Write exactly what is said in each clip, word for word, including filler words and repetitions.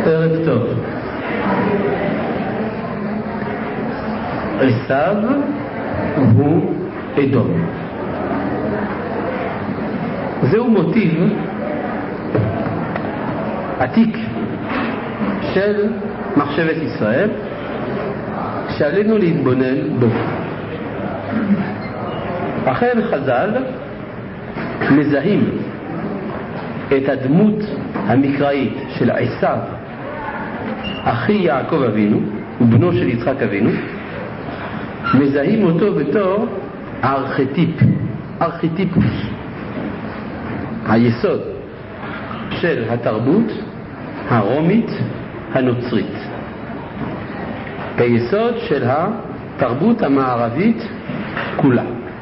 ערב טוב. עשיו הוא אדום. זהו מוטיב עתיק של מחשבת ישראל שעלינו להתבונן בו. אכן חז"ל מזהים את הדמות המקראית של עשיו, אחי יעקב אבינו ובנו של יצחק אבינו, מזהים אותו בתור ארכיטיפ, ארכיטיפוס, היסוד של התרבות הרומית הנוצרית, היסוד של התרבות המערבית כולה.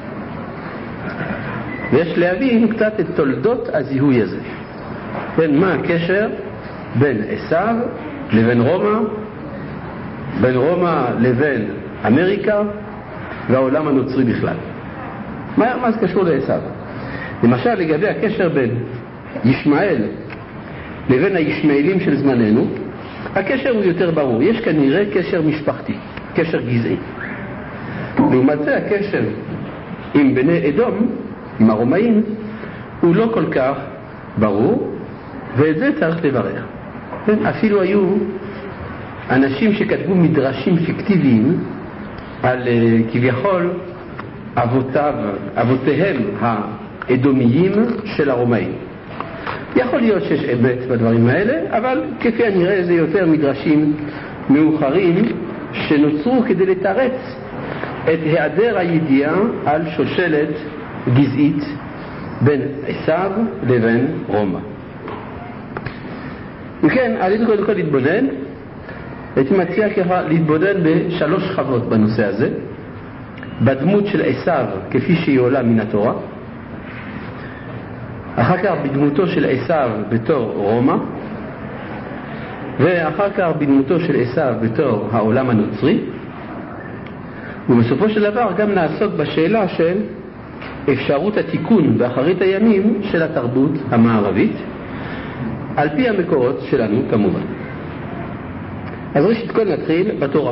ויש להבין קצת את תולדות הזיהוי הזה, בין מה הקשר בין עשיו לבין רומא, בין רומא לבין אמריקה והעולם הנוצרי בכלל. מה, מה זה קשור לעשיו? למשל לגבי הקשר בין ישמעאל לבין הישמעאלים של זמננו, הקשר הוא יותר ברור. יש כנראה קשר משפחתי, קשר גזעי. לעומת זה הקשר עם בני אדום, עם הרומאים, הוא לא כל כך ברור, ואת זה צריך לברר. אפילו היו אנשים שכתבו מדרשים פיקטיביים על כביכול אבותיו, אבותיהם האדומיים של הרומאים. יכול להיות שיש אמת בדברים האלה, אבל כפי הנראה זה יותר מדרשים מאוחרים שנוצרו כדי לתרץ את היעדר הידיעה על שושלת גזעית בין עשיו לבין רומא. וכן, עלינו קודם כל להתבונן. הייתי מציע ככה להתבונן בשלוש שכבות בנושא הזה: בדמות של עשיו כפי שהיא עולה מן התורה, אחר כך בדמותו של עשיו בתור רומא, ואחר כך בדמותו של עשיו בתור העולם הנוצרי, ובסופו של דבר גם נעסוק בשאלה של אפשרות התיקון באחרית הימים של התרבות המערבית על פי המקורות שלנו כמובן. אז ראשית כל נתחיל בתורה.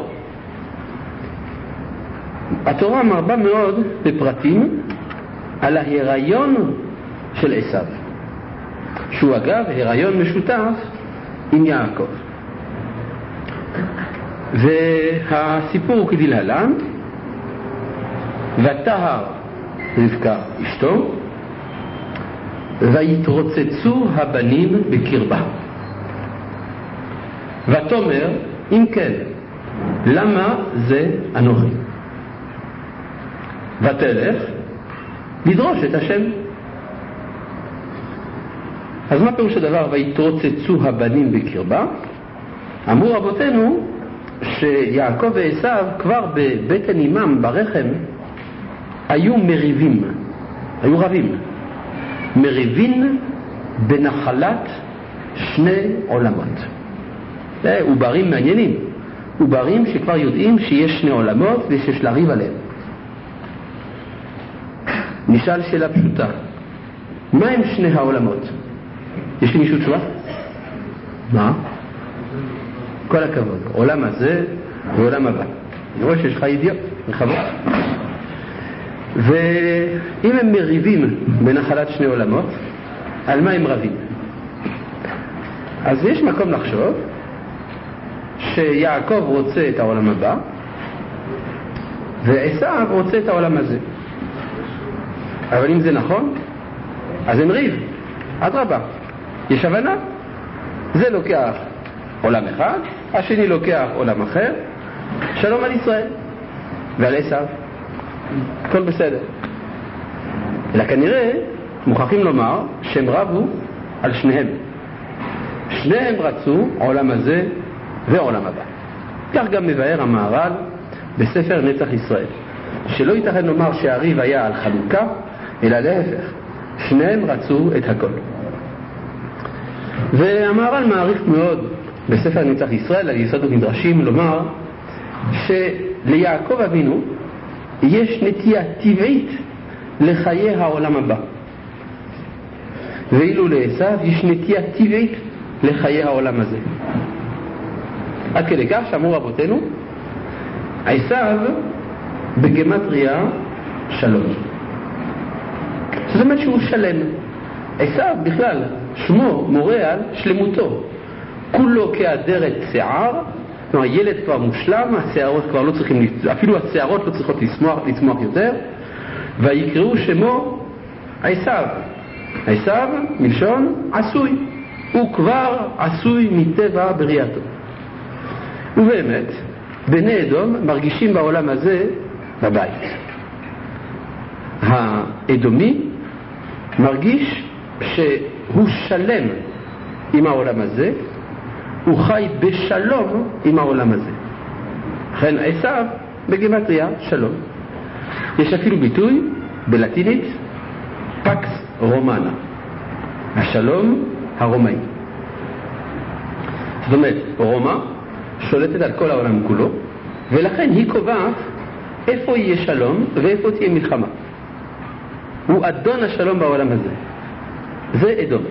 התורה מרבה מאוד בפרטים על ההיריון של עשיו, שהוא אגב היריון משותף עם יעקב. והסיפור הוא כדלהלן: ותהר רבקה אשתו, ויתרוצצו הבנים בקרבה. ותאמר, אם כן, למה זה אנוכי? ותלך לדרוש את השם. אז מה פירוש הדבר ויתרוצצו הבנים בקרבה? אמרו רבותינו שיעקב ועשיו כבר בבטן אמם ברחם היו מריבים, היו רבים, מריבים בנחלת שני עולמות. זה עוברים מעניינים, עוברים שכבר יודעים שיש שני עולמות ושיש לריב עליהם. נשאל שאלה פשוטה: מה הם שני העולמות? יש לי מישהו תשובה? מה? כל הכבוד, עולם הזה ועולם הבא. אני רואה שיש לך ידיעות רחבות. ואם הם מריבים בנחלת שני עולמות, על מה הם רבים? אז יש מקום לחשוב שיעקב רוצה את העולם הבא ועשיו רוצה את העולם הזה. אבל אם זה נכון, אז הם ריב. אדרבה, יש הבנה. זה לוקח עולם אחד, השני לוקח עולם אחר. שלום על ישראל ועל עשיו, הכל בסדר. אלא כנראה מוכרחים לומר שהם רבו על שניהם. שניהם רצו עולם הזה ועולם הבא. כך גם מבאר המהר"ל בספר נצח ישראל, שלא ייתכן לומר שהריב היה על חלוקה, אלא להפך, שניהם רצו את הכל. והמהר"ל מעריך מאוד בספר נצח ישראל על יסוד המדרשים לומר שליעקב אבינו יש נטייה טבעית לחיי העולם הבא, ואילו לעשיו יש נטייה טבעית לחיי העולם הזה. עד כדי כך שאמרו רבותינו, עשיו בגמטריה שלום. זאת אומרת שהוא שלם. עשיו בכלל שמו מורה על שלמותו, כולו כאדרת שיער, כלומר ילד כבר מושלם, השערות כבר לא צריכים, אפילו השערות לא צריכות לצמוח, לצמוח יותר, ויקראו שמו עשיו. עשיו מלשון עשוי, הוא כבר עשוי מטבע בריאתו. ובאמת בני אדום מרגישים בעולם הזה בבית. האדומי מרגיש שהוא שלם עם העולם הזה, הוא חי בשלום עם העולם הזה. לכן עשיו בגמטריה שלום. יש אפילו ביטוי בלטינית פקס רומנה, השלום הרומאי. זאת אומרת, רומא שולטת על כל העולם כולו, ולכן היא קובעת איפה יהיה שלום ואיפה תהיה מלחמה. הוא אדון השלום בעולם הזה. זה אדום.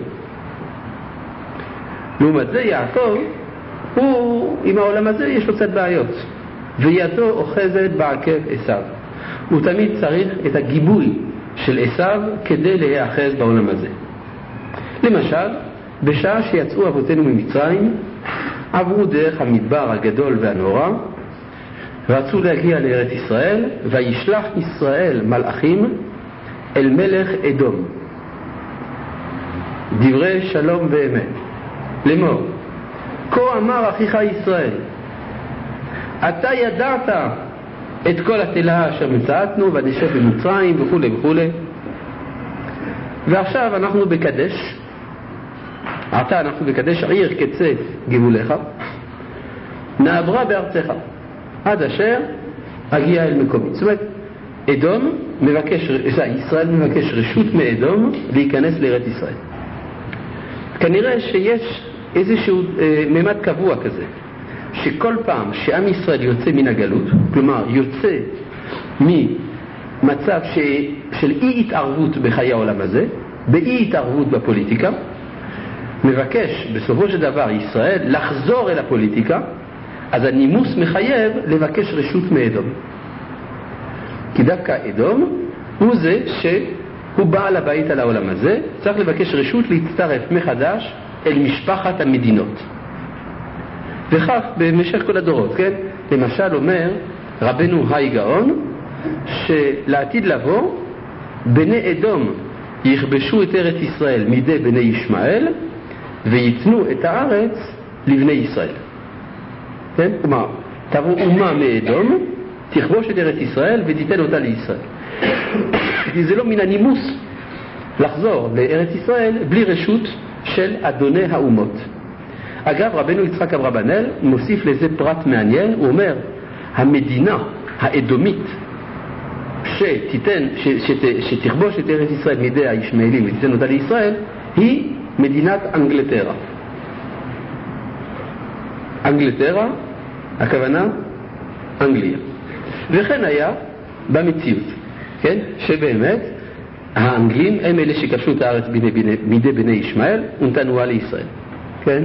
לעומת זה יעקב, הוא עם העולם הזה יש לו קצת בעיות, וידו אוחזת בעקב עשיו. הוא תמיד צריך את הגיבוי של עשיו כדי להיאחז בעולם הזה. למשל, בשעה שיצאו אבותינו ממצרים, עברו דרך המדבר הגדול והנורא, רצו להגיע לארץ ישראל, וישלח ישראל מלאכים אל מלך אדום דברי שלום ואמת לאמור, כה אמר אחיך ישראל, אתה ידעת את כל התלה אשר מצאתנו ונשב במצרים וכו' וכו', ועכשיו אנחנו בקדש, עתה אנחנו בקדש עיר קצה גבולך, נעברה בארצך עד אשר הגיע אל מקומי. זאת אומרת, אדום מבקש, ישראל מבקש רשות מאדום להיכנס לארץ ישראל. כנראה שיש איזשהו אה, ממד קבוע כזה, שכל פעם שעם ישראל יוצא מן הגלות, כלומר יוצא ממצב ש... של אי התערבות בחיי העולם הזה, באי התערבות בפוליטיקה, מבקש בסופו של דבר ישראל לחזור אל הפוליטיקה, אז הנימוס מחייב לבקש רשות מאדום. כי דווקא אדום הוא זה שהוא בעל הבית על העולם הזה, צריך לבקש רשות להצטרף מחדש אל משפחת המדינות. וכך במשך כל הדורות, כן? למשל אומר רבנו היי גאון, שלעתיד לבוא בני אדום יכבשו את ארץ ישראל מידי בני ישמעאל, ויתנו את הארץ לבני ישראל. כן? כלומר, תבוא אומה מאדום, תכבוש את ארץ ישראל ותיתן אותה לישראל. כי זה לא מן הנימוס לחזור לארץ ישראל בלי רשות של אדוני האומות. אגב, רבנו יצחק אברבנאל מוסיף לזה פרט מעניין, הוא אומר, המדינה האדומית שתיתן, ש, שת, שתכבוש את ארץ ישראל מידי הישמעאלים ותיתן אותה לישראל, היא מדינת אנגלטרה. אנגלטרה, הכוונה אנגליה. וכן היה במציאות, כן? שבאמת האנגלים הם אלה שכבשו את הארץ מידי בני ישמעאל ונתנוה לישראל. כן?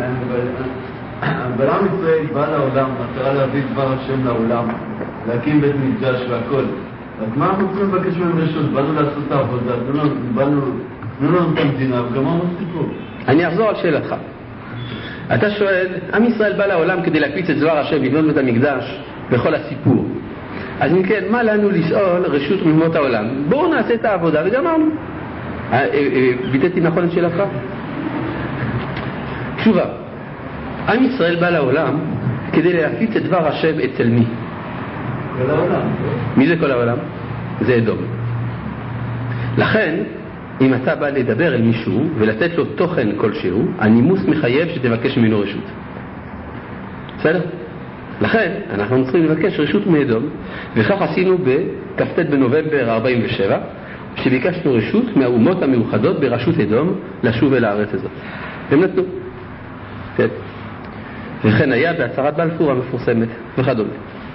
אבל עם ישראל בא לעולם, מטרה להביא דבר השם לעולם, להקים בית מקדש והכל. אז מה אנחנו צריכים לבקש מהם רשות? באנו לעשות את העבודה, באנו לנו את המדינה וגמרנו סיפור. אני אחזור על שאלתך. אתה שואל, עם ישראל בא לעולם כדי להקפיץ את דבר השם, לבנות בית המקדש בכל הסיפור. אז אם כן, מה לנו לשאול רשות מאומות העולם? בואו נעשה את העבודה וגמרנו. ביטאתי נכון את שאלתך? תשובה, עם ישראל בא לעולם כדי להפיץ את דבר השם אצל מי? כל העולם. מי זה כל העולם? זה אדום. לכן, אם אתה בא לדבר אל מישהו ולתת לו תוכן כלשהו, הנימוס מחייב שתבקש ממנו רשות. בסדר? לכן, אנחנו צריכים לבקש רשות מאדום, וכך עשינו בכ"ט בנובמבר ארבעים ושבע, שביקשנו רשות מהאומות המאוחדות בראשות אדום לשוב אל הארץ הזאת. הם נתנו. כן. וכן היה בהצהרת בלפור המפורסמת וכדומה.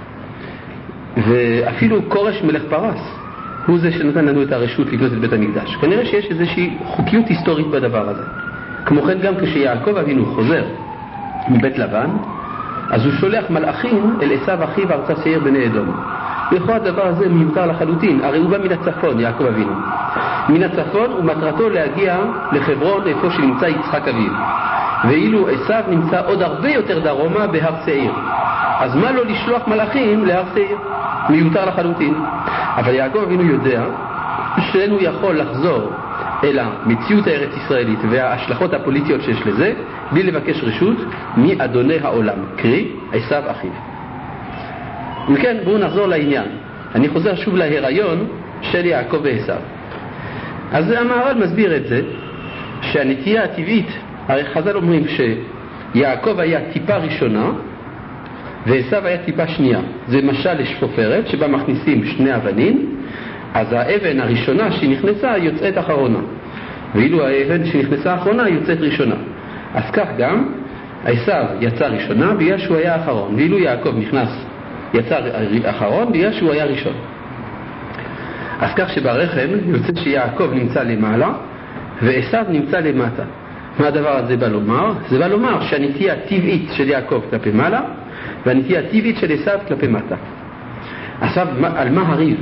ואפילו קורש מלך פרס הוא זה שנתן לנו את הרשות לבנות את בית המקדש. כנראה שיש איזושהי חוקיות היסטורית בדבר הזה. כמו כן גם כשיעקב אבינו חוזר מבית לבן, אז הוא שולח מלאכים אל עשיו אחיו ארצה שעיר בני אדום. בכל הדבר הזה מיותר לחלוטין, הרי הוא בא מן הצפון, יעקב אבינו. מן הצפון ומטרתו להגיע לחברון איפה שנמצא יצחק אביו. ואילו עשיו נמצא עוד הרבה יותר דרומה בהר שעיר. אז מה לא לשלוח מלאכים להר שעיר? מיותר לחלוטין. אבל יעקב אבינו יודע שאינו יכול לחזור אל המציאות הארץ ישראלית וההשלכות הפוליטיות שיש לזה בלי לבקש רשות מאדוני העולם, קרי עשיו אחיו. וכן, בואו נחזור לעניין. אני חוזר שוב להיריון של יעקב ועשיו. אז המהר"ל מסביר את זה שהנטייה הטבעית, הרי חז"ל אומרים שיעקב היה טיפה ראשונה ועשיו היה טיפה שנייה. זה משל לשפופרת שבה מכניסים שני אבנים, אז האבן הראשונה שנכנסה יוצאת אחרונה, ואילו האבן שנכנסה אחרונה יוצאת ראשונה. אז כך גם עשיו יצא ראשונה בגלל שהוא היה אחרון, ואילו יעקב נכנס יצא אחרון בגלל שהוא היה ראשון. אז כך שברחם יוצא שיעקב נמצא למעלה ועשיו נמצא למטה. מה הדבר הזה בא לומר? זה בא לומר שהנטייה הטבעית של יעקב כלפי מעלה והנטייה הטבעית של עשיו כלפי מטה. עכשיו על מה הריב?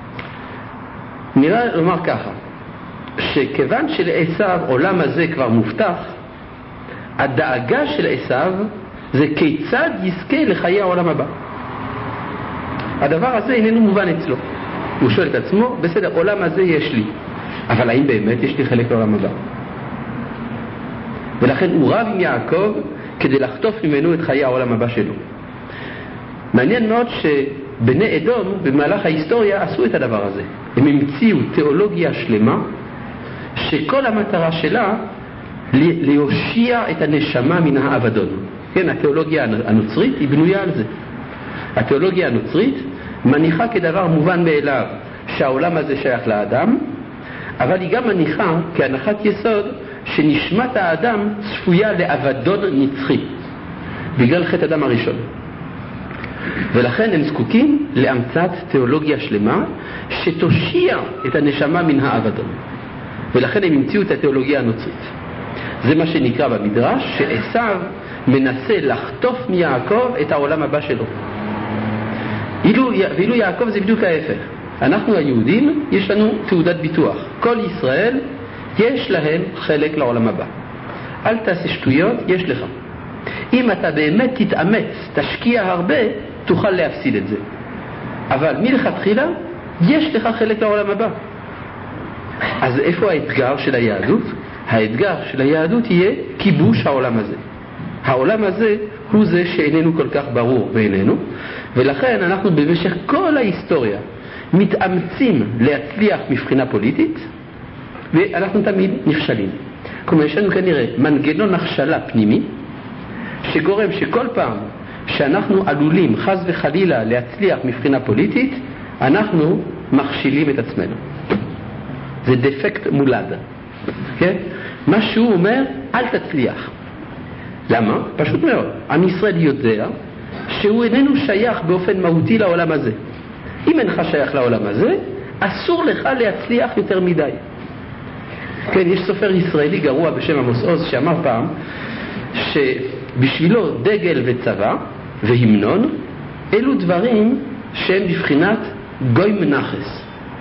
נראה לומר ככה, שכיוון שלעשיו עולם הזה כבר מובטח, הדאגה של עשיו זה כיצד יזכה לחיי העולם הבא. הדבר הזה איננו מובן אצלו. הוא שואל את עצמו, בסדר, עולם הזה יש לי, אבל האם באמת יש לי חלק לעולם הבא? ולכן הוא רב עם יעקב כדי לחטוף ממנו את חיי העולם הבא שלו. מעניין מאוד שבני אדום במהלך ההיסטוריה עשו את הדבר הזה. הם המציאו תיאולוגיה שלמה שכל המטרה שלה להושיע את הנשמה מן האבדון. כן, התיאולוגיה הנוצרית היא בנויה על זה. התיאולוגיה הנוצרית מניחה כדבר מובן מאליו שהעולם הזה שייך לאדם, אבל היא גם מניחה כהנחת יסוד שנשמת האדם צפויה לאבדון נצחי בגלל חטא אדם הראשון. ולכן הם זקוקים להמצאת תיאולוגיה שלמה שתושיע את הנשמה מן האבדון. ולכן הם המציאו את התיאולוגיה הנוצרית. זה מה שנקרא במדרש שעשיו מנסה לחטוף מיעקב את העולם הבא שלו. אילו, ואילו יעקב זה בדיוק ההפך. אנחנו היהודים יש לנו תעודת ביטוח. כל ישראל יש להם חלק לעולם הבא. אל תעשה שטויות, יש לך. אם אתה באמת תתאמץ, תשקיע הרבה, תוכל להפסיד את זה. אבל מלכתחילה יש לך חלק לעולם הבא. אז איפה האתגר של היהדות? האתגר של היהדות יהיה כיבוש העולם הזה. העולם הזה הוא זה שאיננו כל כך ברור בעינינו, ולכן אנחנו במשך כל ההיסטוריה מתאמצים להצליח מבחינה פוליטית, ואנחנו תמיד נכשלים. כלומר, יש לנו כנראה מנגנון הכשלה פנימי, שגורם שכל פעם שאנחנו עלולים חס וחלילה להצליח מבחינה פוליטית, אנחנו מכשילים את עצמנו. זה דפקט מולד. כן? מה שהוא אומר, אל תצליח. למה? פשוט מאוד. עם ישראל יודע שהוא איננו שייך באופן מהותי לעולם הזה. אם אינך שייך לעולם הזה, אסור לך להצליח יותר מדי. כן, יש סופר ישראלי גרוע בשם עמוס עוז שאמר פעם שבשבילו דגל וצבא והמנון אלו דברים שהם בבחינת גוי מנחס.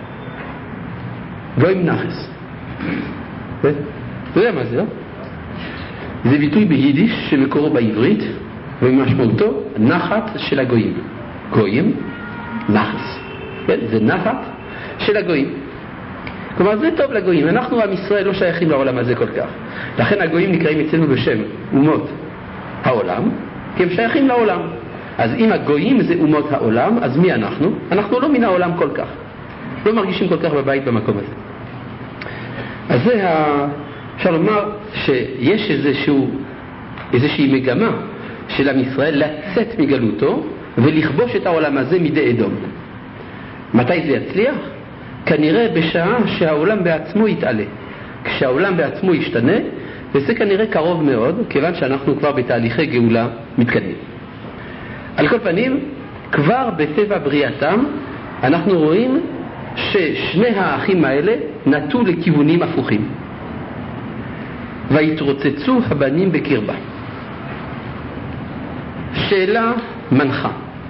גוי מנחס. אתה יודע מה זה, לא? זה ביטוי ביידיש שמקורו בעברית ומשמעותו נחת של הגויים. גויים, נחס. כן? זה נחת של הגויים. כלומר זה טוב לגויים. אנחנו עם ישראל לא שייכים לעולם הזה כל כך. לכן הגויים נקראים אצלנו בשם אומות העולם, כי הם שייכים לעולם. אז אם הגויים זה אומות העולם, אז מי אנחנו? אנחנו לא מן העולם כל כך. לא מרגישים כל כך בבית במקום הזה. אז זה ה... אפשר לומר שיש איזשהו, איזושהי מגמה של עם ישראל לצאת מגלותו ולכבוש את העולם הזה מידי אדום. מתי זה יצליח? כנראה בשעה שהעולם בעצמו יתעלה. כשהעולם בעצמו ישתנה, וזה כנראה קרוב מאוד, כיוון שאנחנו כבר בתהליכי גאולה מתקדמים. על כל פנים, כבר בטבע בריאתם, אנחנו רואים ששני האחים האלה נטו לכיוונים הפוכים. ויתרוצצו הבנים בקרבה. שאלה מנחה.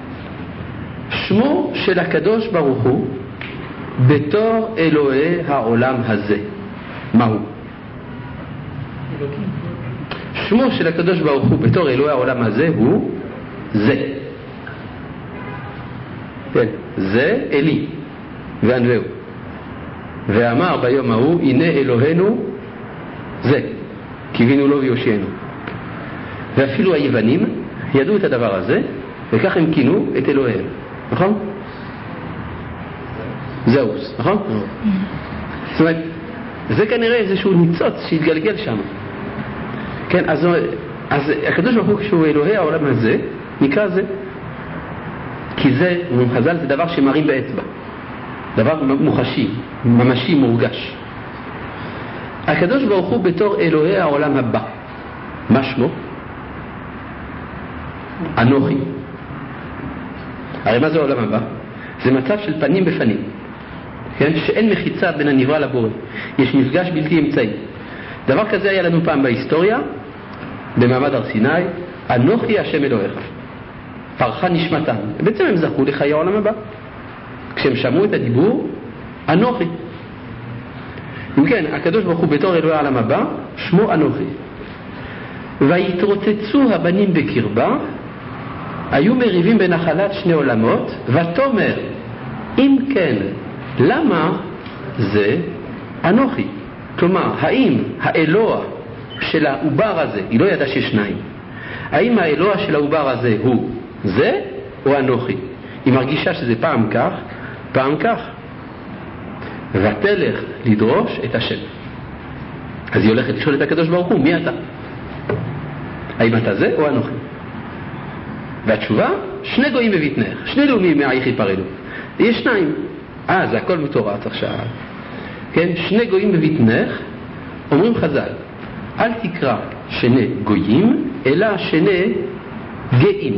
שמו של הקדוש ברוך הוא בתור אלוהי העולם הזה, מהו? שמו של הקדוש ברוך הוא בתור אלוהי העולם הזה הוא זה. כן, זה אלי וענווהו. ואמר ביום ההוא, הנה אלוהינו זה, קיווינו לו ויושענו. ואפילו היוונים ידעו את הדבר הזה, וכך הם כינו את אלוהיהם, נכון? זהוס, נכון? זאת אומרת, זה כנראה איזשהו ניצוץ שהתגלגל שם. כן, אז, אז הקדוש ברוך הוא כשהוא אלוהי העולם הזה, נקרא זה. כי זה, חז"ל, זה דבר שמרים באצבע. דבר מוחשי, ממשי, מורגש. הקדוש ברוך הוא בתור אלוהי העולם הבא. מה שמו? אנוכי. הרי מה זה העולם הבא? זה מצב של פנים בפנים. כן? שאין מחיצה בין הנברא לבורא. יש מפגש בלתי אמצעי. דבר כזה היה לנו פעם בהיסטוריה, במעמד הר סיני, אנוכי השם אלוהיך. פרחה נשמתם. בעצם הם זכו לחיי העולם הבא. כשהם שמעו את הדיבור, אנוכי. אם כן, הקדוש ברוך הוא בתור אלוהי העולם הבא, שמו אנוכי. ויתרוצצו הבנים בקרבה, היו מריבים בנחלת שני עולמות, ותאמר, אם כן, למה זה אנוכי? כלומר, האם האלוה של העובר הזה, היא לא ידעה ששניים, האם האלוה של העובר הזה הוא זה או אנוכי? היא מרגישה שזה פעם כך, פעם כך. ותלך לדרוש את השם. אז היא הולכת לשאול את הקדוש ברוך הוא, מי אתה? האם אתה זה או אנוכי? והתשובה, שני גויים בבטנך, שני לאומים מעייך ייפרדו. יש שניים. אה, זה הכל מתורץ עכשיו. כן, שני גויים בבטנך, אומרים חז"ל, אל תקרא שני גויים, אלא שני גאים.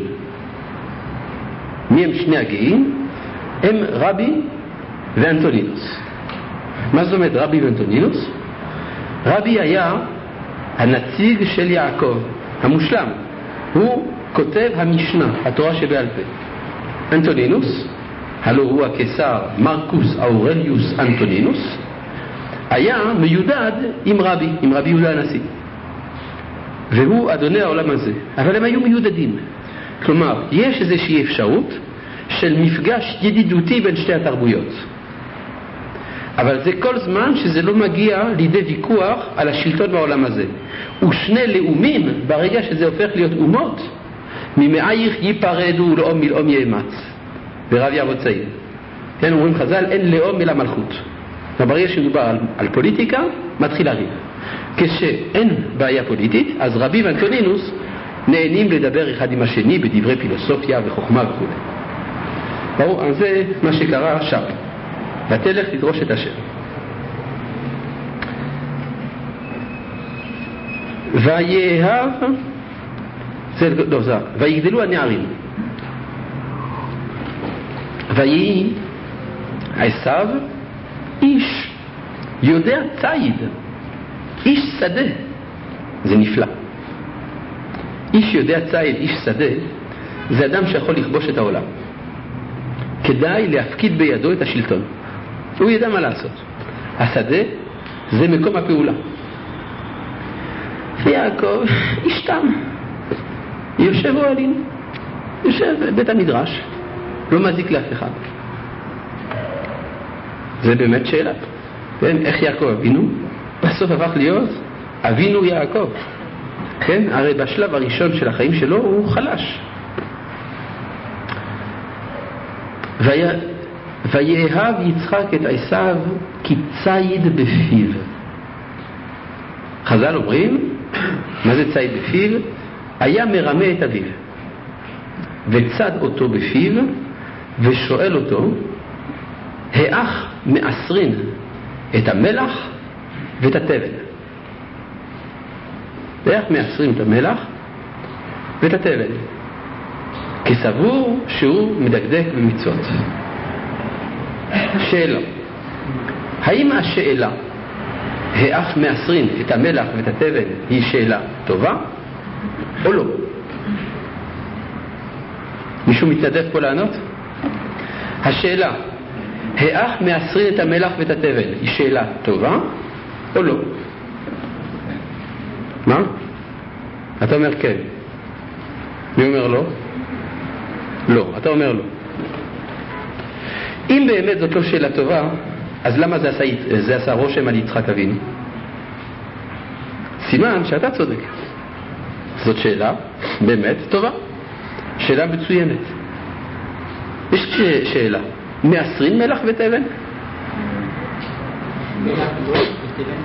מי הם שני הגאים? הם רבי ואנטונינוס. מה זאת אומרת רבי ואנטונינוס? רבי היה הנציג של יעקב, המושלם. הוא כותב המשנה, התורה שבעל פה. אנטונינוס, הלא הוא הקיסר מרקוס אורליוס אנטונינוס, היה מיודד עם רבי, עם רבי יהודה הנשיא. והוא אדוני העולם הזה. אבל הם היו מיודדים. כלומר, יש איזושהי אפשרות של מפגש ידידותי בין שתי התרבויות. אבל זה כל זמן שזה לא מגיע לידי ויכוח על השלטון בעולם הזה. ושני לאומים, ברגע שזה הופך להיות אומות, ממעייך ייפרדו לאום מלאום יאמץ. ברב יעבוד צעיר. כן, אומרים חז"ל, אין לאום אלא מלכות. ברגע שמדובר על, על פוליטיקה, מתחיל לריב. כשאין בעיה פוליטית, אז רבי ואנטונינוס נהנים לדבר אחד עם השני בדברי פילוסופיה וחוכמה וכו'. ברור, אז זה מה שקרה שם. ותלך לדרוש את השם. ויהב, זה לא זה, ויגדלו הנערים. ויהי עשיו איש יודע ציד, איש שדה. זה נפלא. איש יודע ציד, איש שדה, זה אדם שיכול לכבוש את העולם. כדאי להפקיד בידו את השלטון. הוא ידע מה לעשות. השדה זה מקום הפעולה. ויעקב איש תם, יושב אוהלים, יושב בית המדרש, לא מזיק לאף אחד. זה באמת שאלה. כן? איך יעקב אבינו בסוף הפך להיות אבינו יעקב. כן? הרי בשלב הראשון של החיים שלו הוא חלש. ויה... ויאהב יצחק את עשיו כי ציד בפיו. חז"ל אומרים, מה זה ציד בפיו? היה מרמה את אביו וצד אותו בפיו ושואל אותו, האח מאסרין את המלח ואת התבן. האח מאסרין את המלח ואת התבן, כסבור שהוא מדקדק במצוות. שאלה, האם השאלה האח מאסרין את המלח ואת התבן היא שאלה טובה או לא? מישהו מתנדב פה לענות? השאלה, האח מאסרין את המלח ואת התבן, היא שאלה טובה או לא? מה? אתה אומר כן. מי אומר לא? לא, אתה אומר לא. אם באמת זאת לא שאלה טובה, אז למה זה עשה, זה עשה רושם על יצחק אבינו? סימן שאתה צודק. זאת שאלה באמת טובה. שאלה מצוינת. יש שאלה, מאסרין מלח ותבן? מלח ותבן?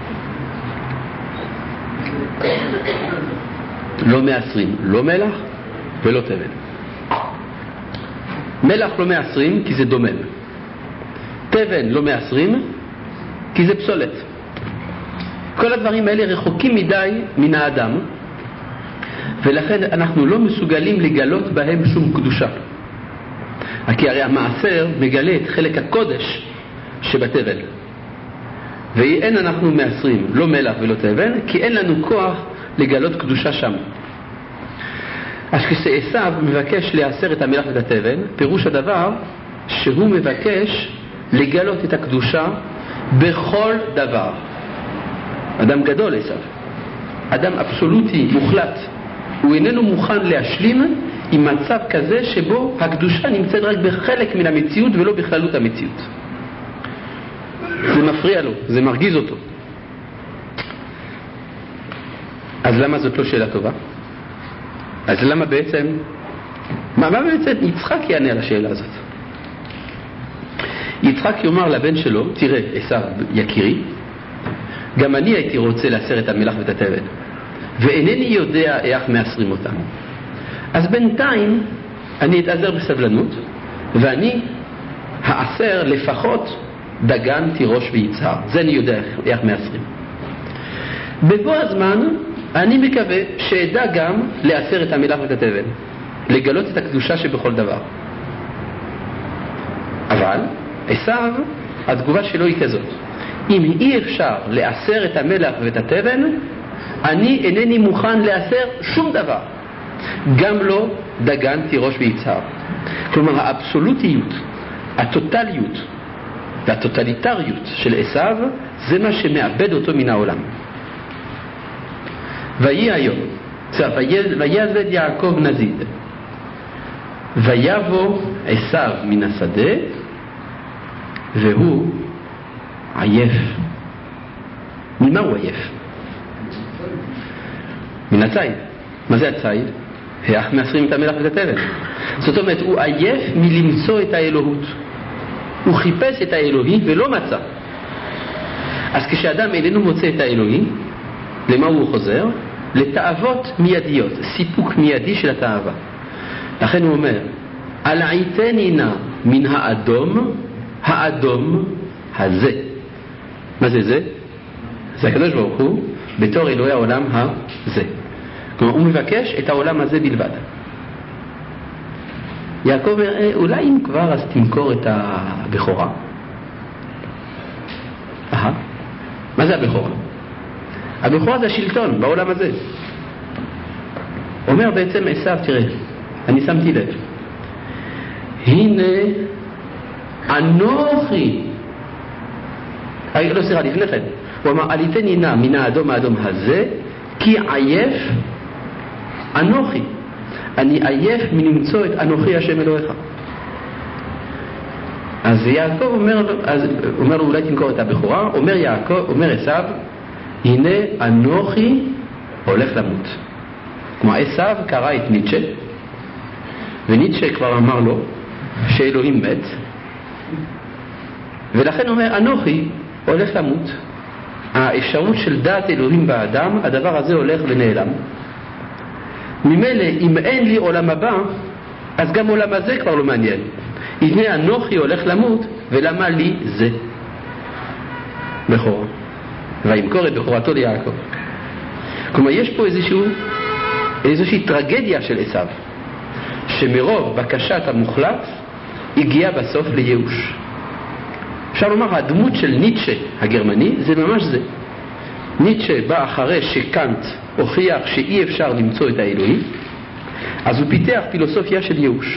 לא מאסרין, לא מלח ולא תבן. מלח לא מאסרין כי זה דומם. תבן לא מאסרין כי זה פסולת. כל הדברים האלה רחוקים מדי מן האדם, ולכן אנחנו לא מסוגלים לגלות בהם שום קדושה. כי הרי המעשר מגלה את חלק הקודש שבתבן, ואין אנחנו מאסרים לא מלח ולא תבן כי אין לנו כוח לגלות קדושה שם. אז כשעשיו מבקש לאסר את המלח ואת התבן, פירוש הדבר שהוא מבקש לגלות את הקדושה בכל דבר. אדם גדול עשיו, אדם אבסולוטי מוחלט, הוא איננו מוכן להשלים עם מצב כזה שבו הקדושה נמצאת רק בחלק מן המציאות ולא בכללות המציאות. זה מפריע לו, זה מרגיז אותו. אז למה זאת לא שאלה טובה? אז למה בעצם, מה, מה בעצם יצחק יענה על השאלה הזאת? יצחק יאמר לבן שלו, תראה עשיו יקירי, גם אני הייתי רוצה לאסר את המלח ואת התבן, ואינני יודע איך מאסרים אותם. אז בינתיים אני אתעזר בסבלנות, ואני האסר לפחות דגן, תירוש ויצהר. זה אני יודע איך מאסרים. בבוא הזמן אני מקווה שאדע גם לאסר את המלח ואת התבן, לגלות את הקדושה שבכל דבר. אבל עשיו, התגובה שלו היא כזאת: אם אי אפשר לאסר את המלח ואת התבן, אני אינני מוכן לאסר שום דבר, גם לא דגן, תירוש ויצהר. כלומר האבסולוטיות, הטוטליות והטוטליטריות של עשיו, זה מה שמאבד אותו מן העולם. ויהי היום, ויעבד יעקב נזיד, ויבוא עשיו מן השדה והוא עייף. ממה הוא עייף? מן הציד. מה זה הציד? האח מאסרים את המלח ואת התבן. זאת אומרת, הוא עייף מלמצוא את האלוהות. הוא חיפש את האלוהי ולא מצא. אז כשאדם איננו מוצא את האלוהי, למה הוא חוזר? לתאוות מיידיות, סיפוק מיידי של התאווה. לכן הוא אומר, על עיתני נא מן האדום, האדום הזה. מה זה זה? זה הקדוש ברוך הוא בתור אלוהי העולם הזה. כלומר הוא מבקש את העולם הזה בלבד. יעקב אומר, אולי אם כבר אז תמכור את הבכורה. אהה, מה זה הבכורה? הבכורה זה השלטון בעולם הזה. אומר בעצם עשיו, תראה, אני שמתי לב, הנה אנוכי, לא סליחה, לפני כן הוא אמר, עליתני נא מן האדום האדום הזה כי עייף אנוכי, אני עייף מלמצוא את אנוכי השם אלוהיך. אז יעקב אומר, אז אומר לו, אולי תמכור את הבכורה. אומר יעקב, אומר עשיו, הנה אנוכי הולך למות. כמו עשיו קרא את ניטשה, וניטשה כבר אמר לו שאלוהים מת, ולכן אומר אנוכי הולך למות. האפשרות של דעת אלוהים באדם, הדבר הזה הולך ונעלם. ממילא אם אין לי עולם הבא, אז גם עולם הזה כבר לא מעניין. הנה אנוכי הולך למות, ולמה לי זה? בכורה. וימכור את בכורתו ליעקב. כלומר יש פה איזשהו, איזושהי טרגדיה של עשיו, שמרוב בקשת המוחלט הגיע בסוף לייאוש. אפשר לומר, הדמות של ניטשה הגרמני זה ממש זה. ניטשה בא אחרי שקאנט הוכיח שאי אפשר למצוא את האלוהי, אז הוא פיתח פילוסופיה של ייאוש.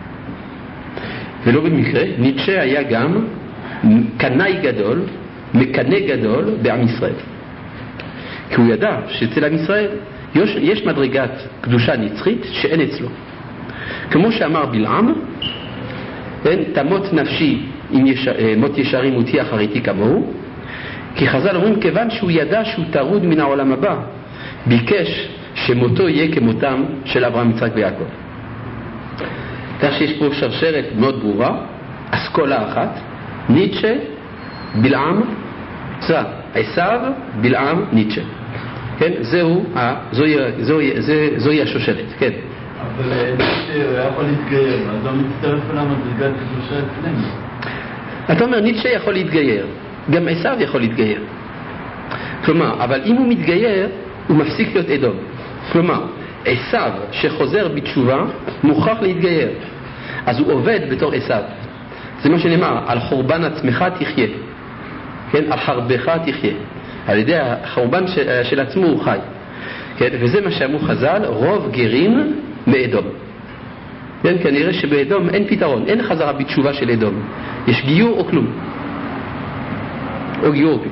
ולא במקרה, ניטשה היה גם קנאי גדול, מקנה גדול בעם ישראל. כי הוא ידע שאצל עם ישראל יש, יש מדרגת קדושה נצחית שאין אצלו. כמו שאמר בלעם, אין, תמות נפשי עם יש, מות ישרים אותי אחריתי כמוהו, כי חז"ל אומרים כיוון שהוא ידע שהוא טרוד מן העולם הבא, ביקש שמותו יהיה כמותם של אברהם, יצחק ויעקב. כך שיש פה שרשרת מאוד ברורה, אסכולה אחת, ניטשה, בלעם, זה עשיו, בלעם, ניטשה. כן? זהו, זוהי, זוהי, זוהי, זוהי השושלת, כן. אבל ניטשה היה יכול להתגייר, אז לא מצטרף אליו מדרגת קדושה אצלנו. אתה אומר, ניטשה יכול להתגייר, גם עשיו יכול להתגייר. כלומר, אבל אם הוא מתגייר, הוא מפסיק להיות אדום. כלומר, עשיו שחוזר בתשובה מוכרח להתגייר, אז הוא עובד בתור עשיו. זה מה שנאמר, על חורבן עצמך תחיה, כן? על חרבך תחיה. על ידי החורבן של, של עצמו הוא חי, כן? וזה מה שאמרו חז"ל, רוב גרים מאדום. כן? כנראה שבאדום אין פתרון, אין חזרה בתשובה של אדום, יש גיור או כלום, או גיור או כלום.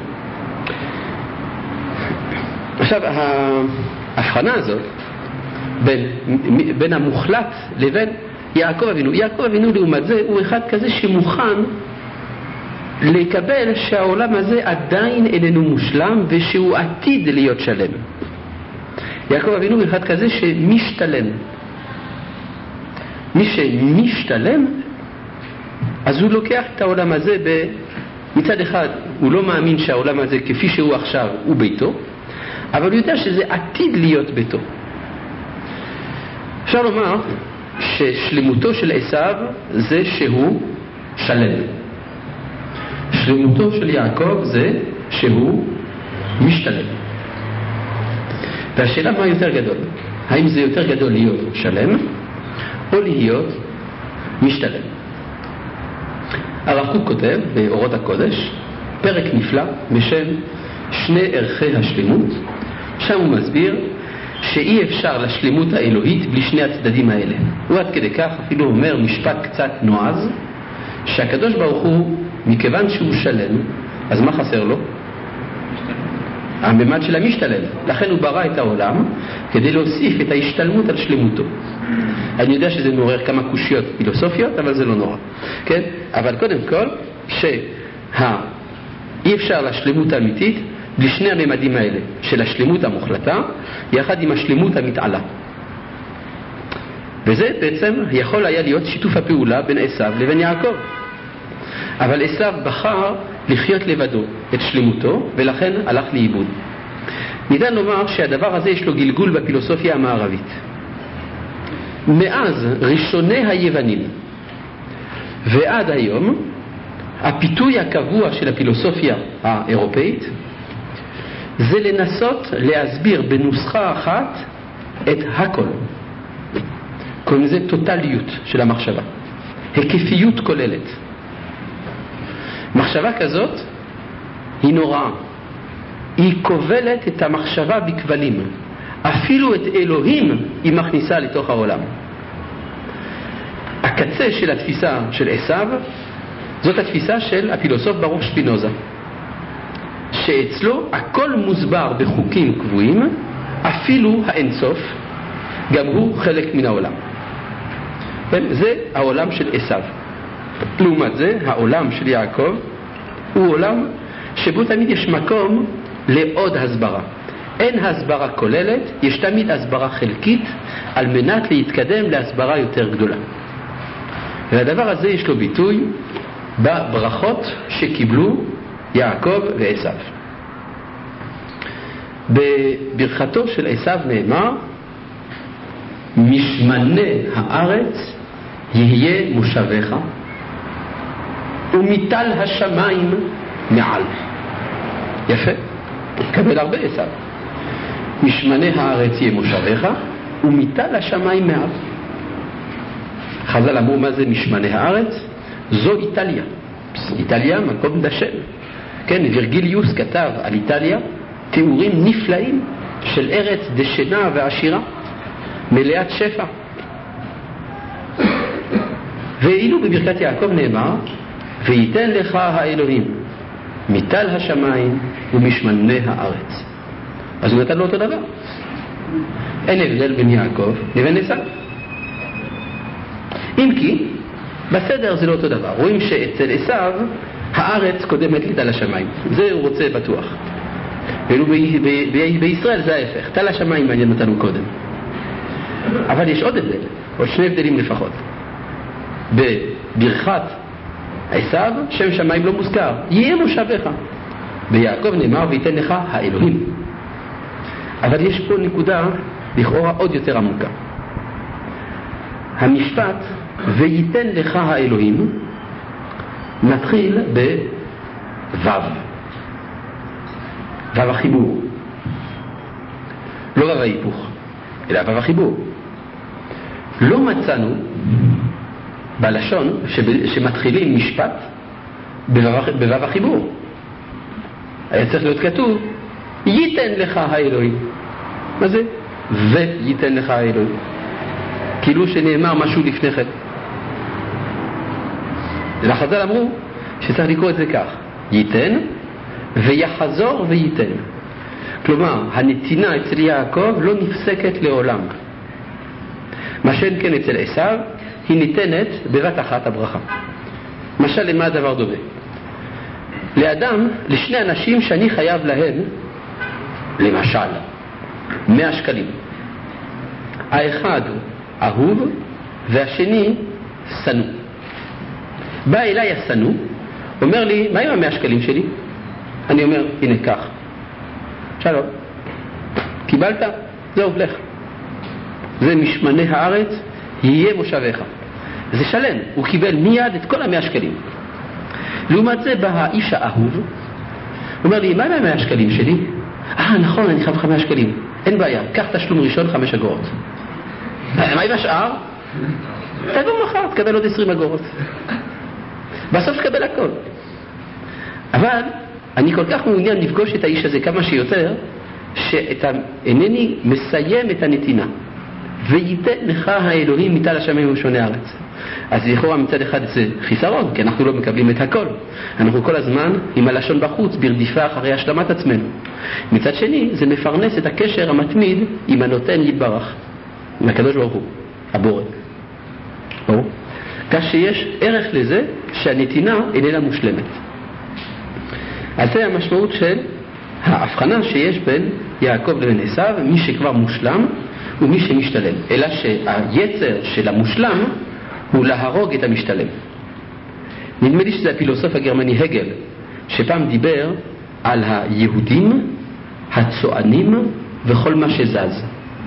עכשיו ההבחנה הזאת בין, בין המוחלט לבין יעקב אבינו, יעקב אבינו לעומת זה הוא אחד כזה שמוכן לקבל שהעולם הזה עדיין איננו מושלם ושהוא עתיד להיות שלם. יעקב אבינו הוא אחד כזה שמשתלם. מי שמשתלם, אז הוא לוקח את העולם הזה ב... מצד אחד הוא לא מאמין שהעולם הזה כפי שהוא עכשיו הוא ביתו, אבל הוא יודע שזה עתיד להיות ביתו. אפשר לומר ששלמותו של עשיו זה שהוא שלם. שלמותו של יעקב זה שהוא משתלם. והשאלה מה יותר גדול? האם זה יותר גדול להיות שלם או להיות משתלם? הרב קוק כותב באורות הקודש פרק נפלא בשם שני ערכי השלמות, שם הוא מסביר שאי אפשר לשלמות האלוהית בלי שני הצדדים האלה. הוא עד כדי כך אפילו אומר משפט קצת נועז, שהקדוש ברוך הוא מכיוון שהוא שלם, אז מה חסר לו? הממד של המשתלם. לכן הוא ברא את העולם כדי להוסיף את ההשתלמות על שלמותו. אני יודע שזה מעורר כמה קושיות פילוסופיות, אבל זה לא נורא, כן? אבל קודם כל שה... אי אפשר לשלמות האמיתית בלי שני הממדים האלה של השלמות המוחלטה יחד עם השלמות המתעלה. וזה בעצם יכול היה להיות שיתוף הפעולה בין עשיו לבין יעקב. אבל עשיו בחר לחיות לבדו את שלמותו ולכן הלך לאיבוד. ניתן לומר שהדבר הזה יש לו גלגול בפילוסופיה המערבית. מאז ראשוני היוונים ועד היום הפיתוי הקבוע של הפילוסופיה האירופאית זה לנסות להסביר בנוסחה אחת את הכל. קוראים לזה טוטליות של המחשבה, היקפיות כוללת. מחשבה כזאת היא נוראה, היא כובלת את המחשבה בכבלים, אפילו את אלוהים היא מכניסה לתוך העולם. הקצה של התפיסה של עשיו זאת התפיסה של הפילוסוף ברוך שפינוזה, שאצלו הכל מוסבר בחוקים קבועים, אפילו האינסוף גם הוא חלק מן העולם. זה העולם של עשיו. לעומת זה העולם של יעקב הוא עולם שבו תמיד יש מקום לעוד הסברה. אין הסברה כוללת, יש תמיד הסברה חלקית על מנת להתקדם להסברה יותר גדולה. והדבר הזה יש לו ביטוי בברכות שקיבלו יעקב ועשיו. בברכתו של עשיו נאמר משמנה הארץ יהיה מושבך ומטל השמיים מעל. יפה, קבל הרבה עשיו. משמנה הארץ יהיה מושבך ומטל השמיים מעל. חז"ל אמרו מה זה משמנה הארץ? זו איטליה. איטליה מקום דשן, כן? וירגיליוס כתב על איטליה תיאורים נפלאים של ארץ דשנה ועשירה מלאת שפע. ואילו בברכת יעקב נאמר, וייתן לך האלוהים מטל השמיים ומשמני הארץ. אז הוא נתן לו אותו דבר. אין הבדל בין יעקב לבין עשיו. אם כי בסדר זה לא אותו דבר. רואים שאצל עשיו הארץ קודמת לטל השמיים, זה הוא רוצה בטוח. ואילו ב- ב- ב- בישראל זה ההפך, טל השמיים מעניין אותנו קודם. אבל יש עוד הבדל, עוד שני הבדלים לפחות. בברכת עשיו שם שמיים לא מוזכר, יהיה מושבך. ביעקב נאמר וייתן לך האלוהים. אבל יש פה נקודה לכאורה עוד יותר עמוקה. המשפט וייתן לך האלוהים מתחיל בוו, וו החיבור, לא וו ההיפוך אלא וו החיבור. לא מצאנו בלשון שמתחילים משפט בוו החיבור. היה צריך להיות כתוב ייתן לך האלוהים. מה זה? וייתן לך האלוהים, כאילו שנאמר משהו לפני כן. לחז"ל אמרו שצריך לקרוא את זה כך, ייתן ויחזור וייתן. כלומר הנתינה אצל יעקב לא נפסקת לעולם, מה שאין כן אצל עשיו היא ניתנת בבת אחת הברכה. משל למה הדבר דומה? לאדם, לשני אנשים שאני חייב להם למשל מאה שקלים. האחד אהוב והשני סנו. בא אליי הסנו, אומר לי מה עם המאה שקלים שלי? אני אומר הנה כך. שלום, קיבלת? זהו, לך. זה משמני הארץ יהיה מושבך. זה שלם, הוא קיבל מיד את כל המאה שקלים. לעומת זה בא האיש האהוב, אומר לי מה עם המאה שקלים שלי? אה נכון, אני חייב לך מאה שקלים. אין בעיה, קח תשלום ראשון חמש אגורות. מה עם השאר? תבוא מחר, תקבל עוד עשרים אגורות. בסוף תקבל הכל. אבל אני כל כך מעוניין לפגוש את האיש הזה כמה שיותר, שאינני מסיים את הנתינה. וייתן לך האלוהים מטל השמיים ומשמני הארץ. אז לכאורה מצד אחד זה חיסרון, כי אנחנו לא מקבלים את הכל. אנחנו כל הזמן עם הלשון בחוץ, ברדיפה אחרי השלמת עצמנו. מצד שני, זה מפרנס את הקשר המתמיד עם הנותן יתברך, עם הקדוש ברוך הוא, הבורא. ברור? כך שיש ערך לזה שהנתינה איננה מושלמת. אז זה המשמעות של ההבחנה שיש בין יעקב לבין עשיו, מי שכבר מושלם ומי שמשתלם. אלא שהיצר של המושלם הוא להרוג את המשתלם. נדמה לי שזה הפילוסוף הגרמני הגל, שפעם דיבר על היהודים, הצוענים וכל מה שזז.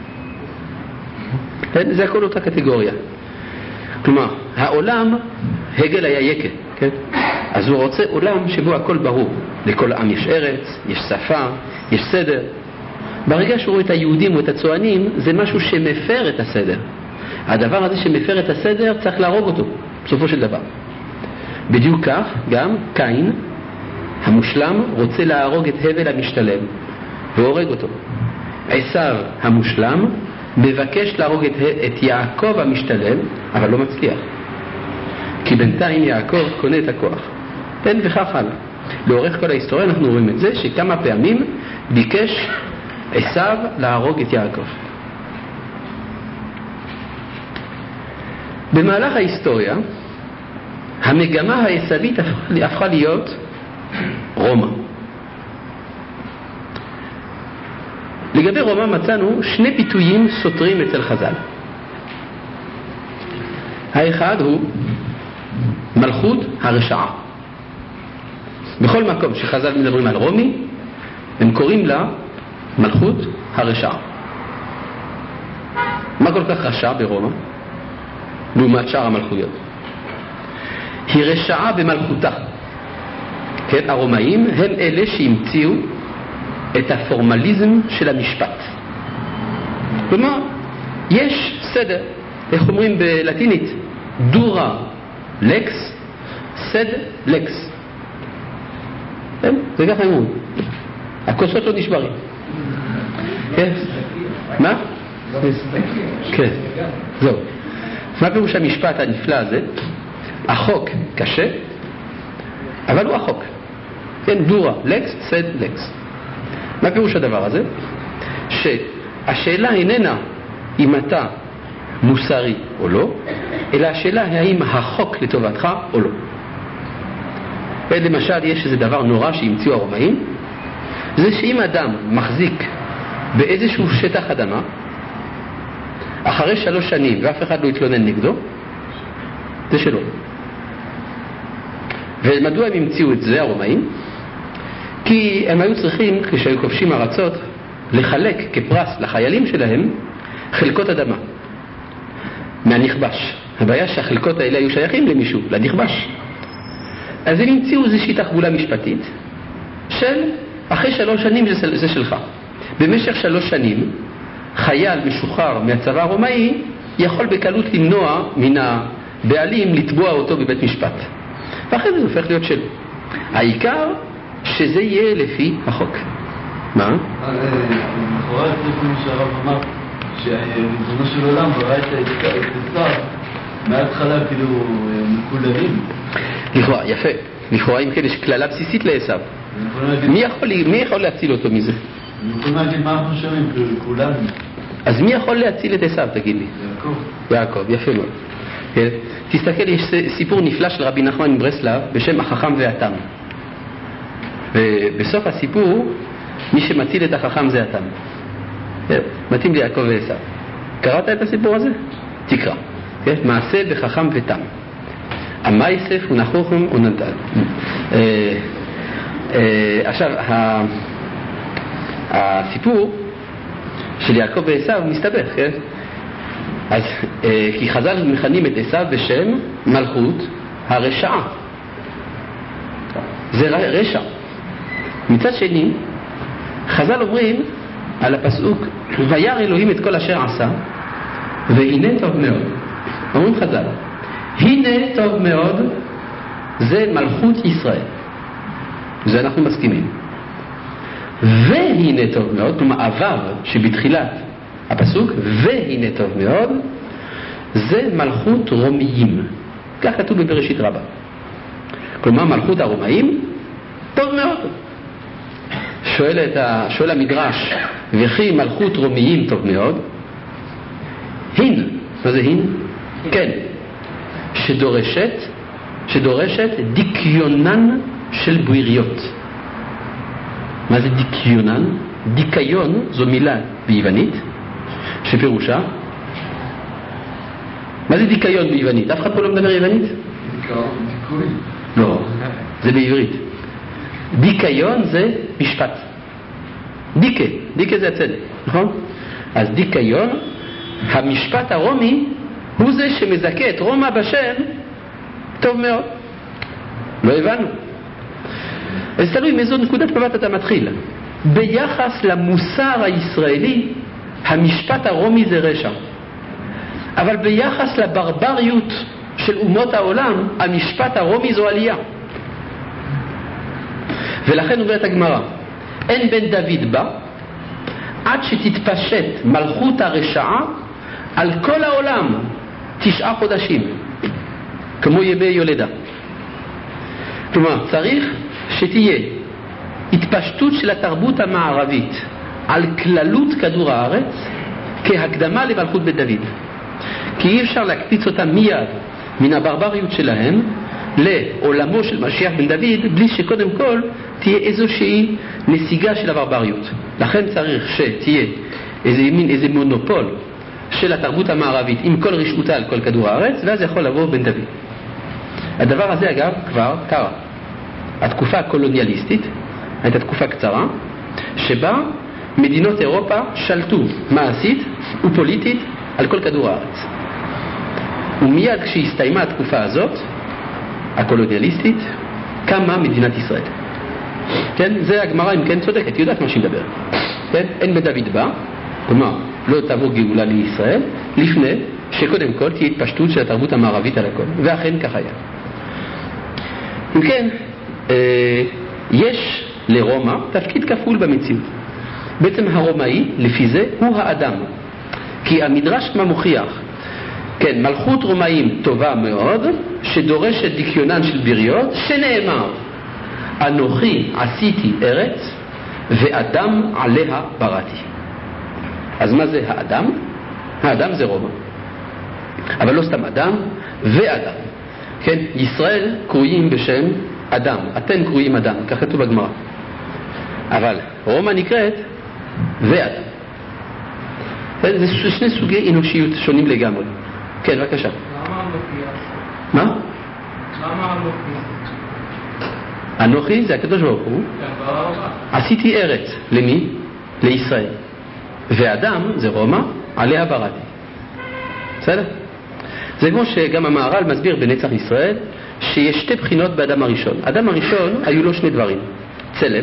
זה הכל אותה קטגוריה. כלומר, העולם, הגל היה יקה, כן? אז הוא רוצה עולם שבו הכל ברור. לכל עם יש ארץ, יש שפה, יש סדר. ברגע שהוא רואה את היהודים או את הצוענים, זה משהו שמפר את הסדר. הדבר הזה שמפר את הסדר צריך להרוג אותו, בסופו של דבר. בדיוק כך גם קין, המושלם, רוצה להרוג את הבל המשתלם, והורג אותו. עשיו המושלם מבקש להרוג את, את יעקב המשתלם, אבל לא מצליח. כי בינתיים יעקב קונה את הכוח. כן, וכך הלאה. לאורך כל ההיסטוריה אנחנו רואים את זה, שכמה פעמים ביקש עשיו להרוג את יעקב. במהלך ההיסטוריה המגמה העשווית הפכה להיות רומא. לגבי רומא מצאנו שני ביטויים סותרים אצל חז"ל. האחד הוא מלכות הרשעה. בכל מקום שחז"ל מדברים על רומי הם קוראים לה מלכות הרשעה. מה כל כך רשע ברומא לעומת שאר המלכויות? היא רשעה במלכותה. כן, הרומאים הם אלה שהמציאו את הפורמליזם של המשפט. כלומר, יש סדר, איך אומרים בלטינית, דורה לקס, סד לקס. כן, זה ככה אמרו. הכוסות לא נשברים. כן? מה? כן, זהו. מה פירוש המשפט הנפלא הזה? החוק קשה, אבל הוא החוק. כן, דורה, לקס, סד, לקס. מה פירוש הדבר הזה? שהשאלה איננה אם אתה מוסרי או לא, אלא השאלה האם החוק לטובתך או לא. למשל, יש איזה דבר נורא שהמציאו הרומאים, זה שאם אדם מחזיק באיזשהו שטח אדמה, אחרי שלוש שנים ואף אחד לא יתלונן נגדו, זה שלו. ומדוע הם המציאו את זה, הרומאים? כי הם היו צריכים, כשהיו כובשים ארצות, לחלק כפרס לחיילים שלהם חלקות אדמה מהנכבש. הבעיה שהחלקות האלה היו שייכים למישהו, לנכבש. אז הם המציאו איזושהי תחבולה משפטית של אחרי שלוש שנים זה, זה שלך. במשך שלוש שנים חייל משוחרר מהצבא הרומאי יכול בקלות למנוע מן הבעלים לתבוע אותו בבית משפט, ואחרי זה הופך להיות שלו. העיקר שזה יהיה לפי החוק. מה? לכאורה זה כמו שהרב אמר, שריבונו של עולם ברא את עשיו מההתחלה כאילו מקוללים. לכאורה, יפה. לכאורה אם כן יש כללה בסיסית לעשיו. מי יכול, מי יכול להציל אותו מזה? אני יכול להגיד מה אנחנו שומעים, כולנו. אז מי יכול להציל את עשיו, תגיד לי? יעקב. יעקב, יפה מאוד. כן? תסתכל, יש סיפור נפלא של רבי נחמן מברסלב בשם החכם והתם. ובסוף הסיפור מי שמציל את החכם זה התם. מתאים ליעקב ועשיו. קראת את הסיפור הזה? תקרא. כן? מעשה בחכם ותם. המייסף ונחוכם וננטל. עכשיו, הסיפור של יעקב ועשיו מסתבך, כן? אז כי חז"ל מכנים את עשיו בשם מלכות הרשעה. זה רשע. מצד שני, חז"ל אומרים על הפסוק וירא אלוהים את כל אשר עשה והנה טוב מאוד. אומרים חז"ל, הנה טוב מאוד זה מלכות ישראל, זה אנחנו מסכימים. והנה טוב מאוד, כלומר עבר שבתחילת הפסוק והנה טוב מאוד זה מלכות רומיים, כך כתוב בבראשית רבה. כלומר מלכות הרומאים טוב מאוד. שואל, את ה... שואל המדרש, וכי מלכות רומיים טוב מאוד? הין, מה זה הין? כן, שדורשת, שדורשת דיקיונן של בויריות. מה זה דיקיונן? דיקיון זו מילה ביוונית, שפירושה? מה זה דיקיון ביוונית? אף אחד פה לא מדבר יוונית? דיקוי. לא, זה בעברית. דיקיון זה משפט. דיקה, דיקה זה הצדק, נכון? אז דיקיון, המשפט הרומי הוא זה שמזכה את רומא בשם טוב מאוד. לא הבנו. אז תלוי מאיזו נקודת מבט אתה מתחיל. ביחס למוסר הישראלי המשפט הרומי זה רשע, אבל ביחס לברבריות של אומות העולם המשפט הרומי זו עלייה. ולכן אומרת הגמרא, אין בן דוד בא עד שתתפשט מלכות הרשעה על כל העולם תשעה חודשים, כמו ימי יולדה. כלומר צריך שתהיה התפשטות של התרבות המערבית על כללות כדור הארץ כהקדמה למלכות בית דוד, כי אי אפשר להקפיץ אותם מיד מן הברבריות שלהם לעולמו של משיח בן דוד בלי שקודם כל תהיה איזושהי נסיגה של הברבריות. לכן צריך שתהיה איזה מין איזה מונופול של התרבות המערבית עם כל רשעותה על כל כדור הארץ, ואז יכול לבוא בן דוד. הדבר הזה אגב כבר קרה. התקופה הקולוניאליסטית הייתה תקופה קצרה שבה מדינות אירופה שלטו מעשית ופוליטית על כל כדור הארץ. ומיד כשהסתיימה התקופה הזאת הקולוניאליסטית קמה מדינת ישראל. כן, זה הגמרא אם כן צודקת, יודעת מה שהיא מדבר. כן, אין בן דוד בא, כלומר לא תבוא גאולה לישראל לפני שקודם כל תהיה התפשטות של התרבות המערבית על הכל, ואכן כך היה. אם כן, אה, יש לרומא תפקיד כפול במציאות. בעצם הרומאי לפי זה הוא האדם, כי המדרש מה מוכיח כן, מלכות רומאים טובה מאוד, שדורשת דיקיונן של בריות, שנאמר, אנוכי עשיתי ארץ, ואדם עליה בראתי. אז מה זה האדם? האדם זה רומא. אבל לא סתם אדם, ואדם. כן, ישראל קרויים בשם אדם. אתם קרויים אדם, כך כתוב בגמרא. אבל רומא נקראת ואדם. זה שני סוגי אנושיות שונים לגמרי. כן, בבקשה. למה אנוכי? מה? למה אנוכי? אנוכי זה הקדוש ברוך הוא. עשיתי ארץ. למי? לישראל. ואדם זה רומא, עליה בראתי. בסדר? זה כמו שגם המהר"ל מסביר בנצח ישראל שיש שתי בחינות באדם הראשון. אדם הראשון היו לו שני דברים, צלם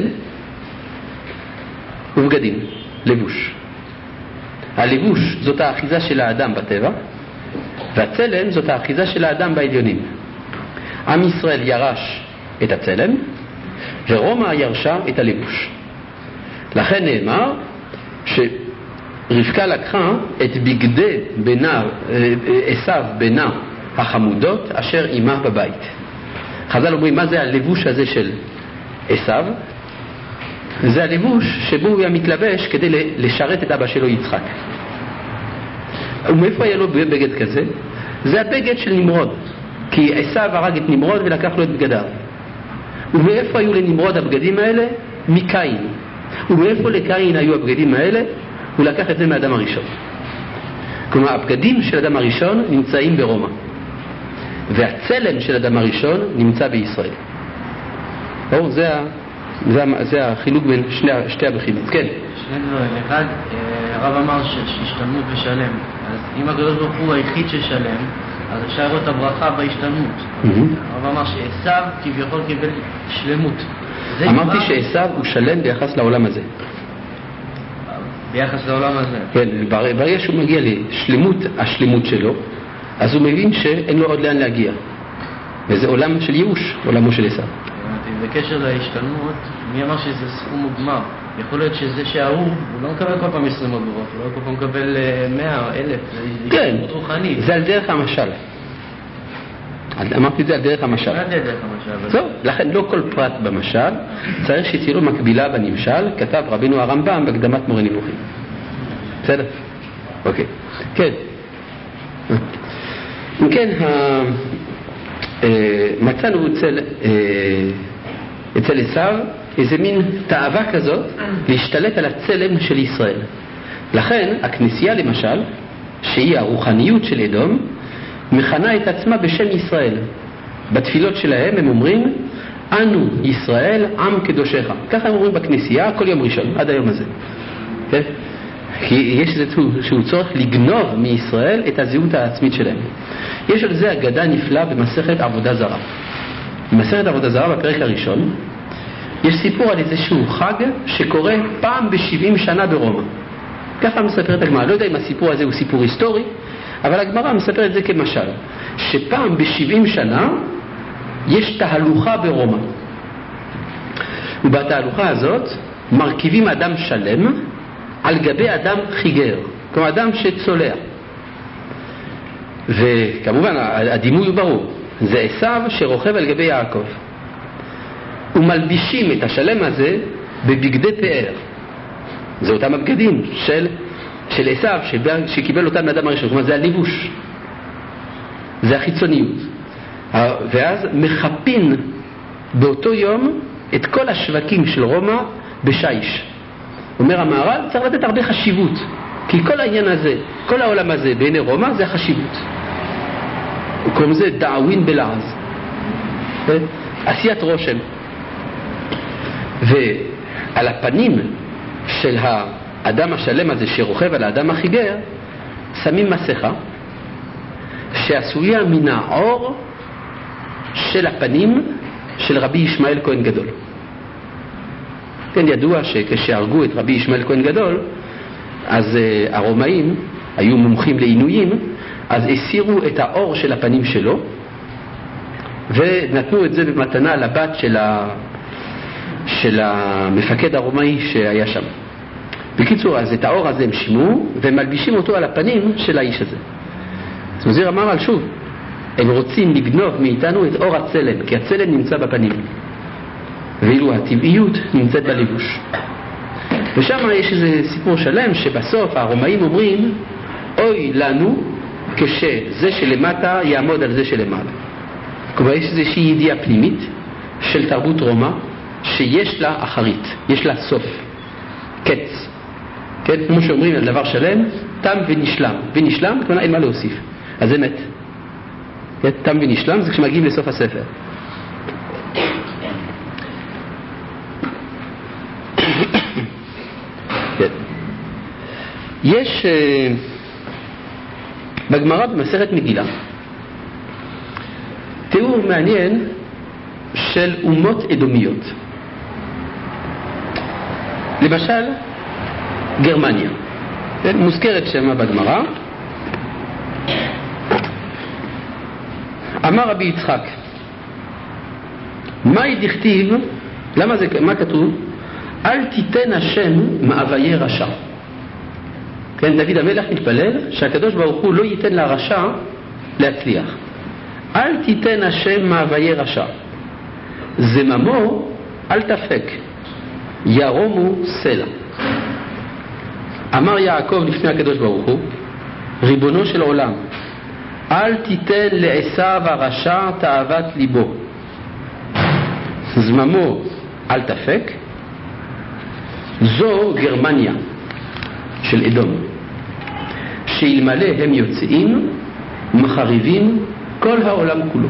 ובגדים, לבוש. הלבוש זאת האחיזה של האדם בטבע, והצלם זאת האחיזה של האדם בעליונים. עם ישראל ירש את הצלם, ורומא ירשה את הלבוש. לכן נאמר שרבקה לקחה את בגדי בנה, עשיו בנה החמודות אשר אימה בבית. חז"ל אומרים, מה זה הלבוש הזה של עשיו? זה הלבוש שבו הוא היה מתלבש כדי לשרת את אבא שלו יצחק. ומאיפה היה לו בגד כזה? זה הבגד של נמרוד, כי עשיו הרג את נמרוד ולקח לו את בגדיו. ומאיפה היו לנמרוד הבגדים האלה? מקין. ומאיפה לקין היו הבגדים האלה? הוא לקח את זה מהאדם הראשון. כלומר, הבגדים של האדם הראשון נמצאים ברומא, והצלם של האדם הראשון נמצא בישראל. ברור, זה, זה, זה החילוק בין שני, שתי הבחינות. כן. שני דברים. אחד, הרב אמר שהשתלמות ושלם. אז אם הקדוש ברוך הוא היחיד ששלם, אז אפשר לראות את הברכה בהשתלמות. הרב אמר שעשיו כביכול קיבל שלמות. אמרתי שעשיו הוא שלם ביחס לעולם הזה. ביחס לעולם הזה. כן, ברגע שהוא מגיע לשלמות, השלמות שלו, אז הוא מבין שאין לו עוד לאן להגיע. וזה עולם של ייאוש, עולמו של עשיו. בקשר להשתלמות, מי אמר שזה סכום מוגמר? יכול להיות שזה שההוא, הוא לא מקבל כל פעם עשרים אגורות, הוא לא כל פעם מקבל מאה או אלף, זה השתלמות רוחנית. זה על דרך המשל. אמרתי את זה על דרך המשל. מה זה דרך המשל? זהו, לכן לא כל פרט במשל צריך שתהיה לו מקבילה בנמשל, כתב רבינו הרמב"ם בהקדמת מורה נבוכים. בסדר? אוקיי. כן. אם כן, מצאנו אצל אצל עשיו איזה מין תאווה כזאת להשתלט על הצלם של ישראל. לכן הכנסייה למשל, שהיא הרוחניות של אדום, מכנה את עצמה בשם ישראל. בתפילות שלהם הם אומרים, אנו ישראל עם קדושך. ככה הם אומרים בכנסייה כל יום ראשון, עד היום הזה. כן? כי יש איזשהו צורך לגנוב מישראל את הזהות העצמית שלהם. יש על זה אגדה נפלאה במסכת עבודה זרה. במסכת עבודה זרה בפרק הראשון יש סיפור על איזשהו חג שקורה פעם בשבעים שנה ברומא. ככה מספרת הגמרא. לא יודע אם הסיפור הזה הוא סיפור היסטורי, אבל הגמרא מספרת את זה כמשל, שפעם בשבעים שנה יש תהלוכה ברומא, ובתהלוכה הזאת מרכיבים אדם שלם על גבי אדם חיגר, כמו אדם שצולע. וכמובן הדימוי הוא ברור, זה עשיו שרוכב על גבי יעקב, ומלבישים את השלם הזה בבגדי פאר. זה אותם הבגדים של של עשיו שקיבל אותם מאדם הראשון. כלומר זה הליבוש, זה החיצוניות. ואז מחפין באותו יום את כל השווקים של רומא בשיש. אומר המהר"ל, צריך לתת הרבה חשיבות, כי כל העניין הזה, כל העולם הזה בעיני רומא זה החשיבות. קוראים זה דאווין בלעז, עשיית רושם. ועל הפנים של האדם השלם הזה שרוכב על האדם החיגר שמים מסכה שעשויה מן האור של הפנים של רבי ישמעאל כהן גדול. כן, ידוע שכשהרגו את רבי ישמעאל כהן גדול, אז uh, הרומאים היו מומחים לעינויים, אז הסירו את האור של הפנים שלו ונתנו את זה במתנה לבת של, ה... של המפקד הרומאי שהיה שם. בקיצור, אז את האור הזה הם שימו ומלבישים אותו על הפנים של האיש הזה. זאת נזיר אמר על שוב, הם רוצים לגנוב מאיתנו את אור הצלם, כי הצלם נמצא בפנים, ואילו הטבעיות נמצאת בלבוש. ושם יש איזה סיפור שלם שבסוף הרומאים אומרים, אוי לנו כשזה שלמטה יעמוד על זה שלמעלה. כלומר יש איזושהי ידיעה פנימית של תרבות רומא שיש לה אחרית, יש לה סוף, קץ. כן? כמו שאומרים על דבר שלם, תם ונשלם. ונשלם, כלומר אין מה להוסיף. אז זה מת. כן? תם ונשלם זה כשמגיעים לסוף הספר. כן. יש בגמרא במסכת מגילה תיאור מעניין של אומות אדומיות. למשל גרמניה, כן? מוזכרת שמה בגמרא. אמר רבי יצחק, מה ידכתיב, למה זה, מה כתוב? אל תיתן השם מאוויי רשע. כן, דוד המלך מתפלל שהקדוש ברוך הוא לא ייתן לרשע להצליח. אל תיתן השם מאוויי רשע, זממו אל תפק, ירומו סלע. אמר יעקב לפני הקדוש ברוך הוא, ריבונו של עולם, אל תיתן לעשיו הרשע תאוות ליבו, זממו אל תפק. זו גרמניה של אדום, שאלמלא הם יוצאים מחריבים כל העולם כולו.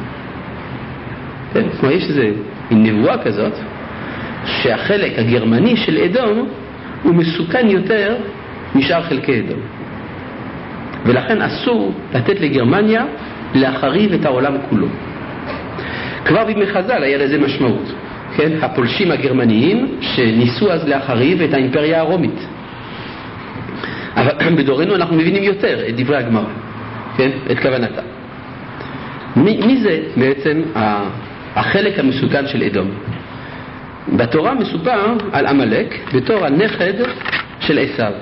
כן? כלומר יש איזו נבואה כזאת שהחלק הגרמני של אדום הוא מסוכן יותר משאר חלקי אדום, ולכן אסור לתת לגרמניה להחריב את העולם כולו. כבר בימי חז"ל היה לזה משמעות, כן? הפולשים הגרמניים שניסו אז להחריב את האימפריה הרומית. אבל בדורנו אנחנו מבינים יותר את דברי הגמרא, כן? את כוונתה. מי, מי זה בעצם החלק המסוכן של אדום? בתורה מסופר על עמלק בתור הנכד של עשיו.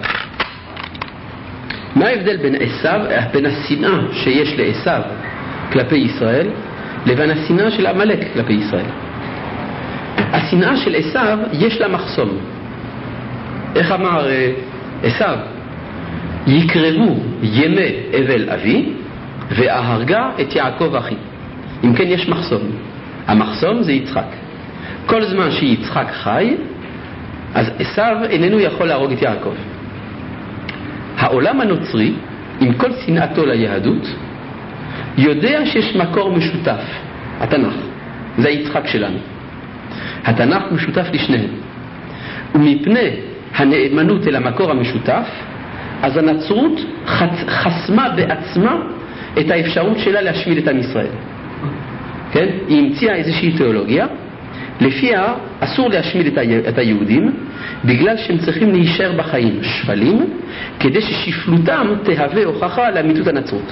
מה ההבדל בין עשיו, בין השנאה שיש לעשיו כלפי ישראל לבין השנאה של עמלק כלפי ישראל? השנאה של עשיו יש לה מחסום. איך אמר עשיו? יקרבו ימי אבל אבי ואהרגה את יעקב אחי. אם כן יש מחסום. המחסום זה יצחק. כל זמן שיצחק חי, אז עשיו איננו יכול להרוג את יעקב. העולם הנוצרי, עם כל שנאתו ליהדות, יודע שיש מקור משותף, התנ"ך. זה היצחק שלנו. התנ"ך משותף לשניהם. ומפני הנאמנות אל המקור המשותף, אז הנצרות חסמה בעצמה את האפשרות שלה להשמיד את עם ישראל. כן? היא המציאה איזושהי תיאולוגיה לפיה אסור להשמיד את היהודים בגלל שהם צריכים להישאר בחיים שפלים, כדי ששפלותם תהווה הוכחה לאמיתות הנצרות.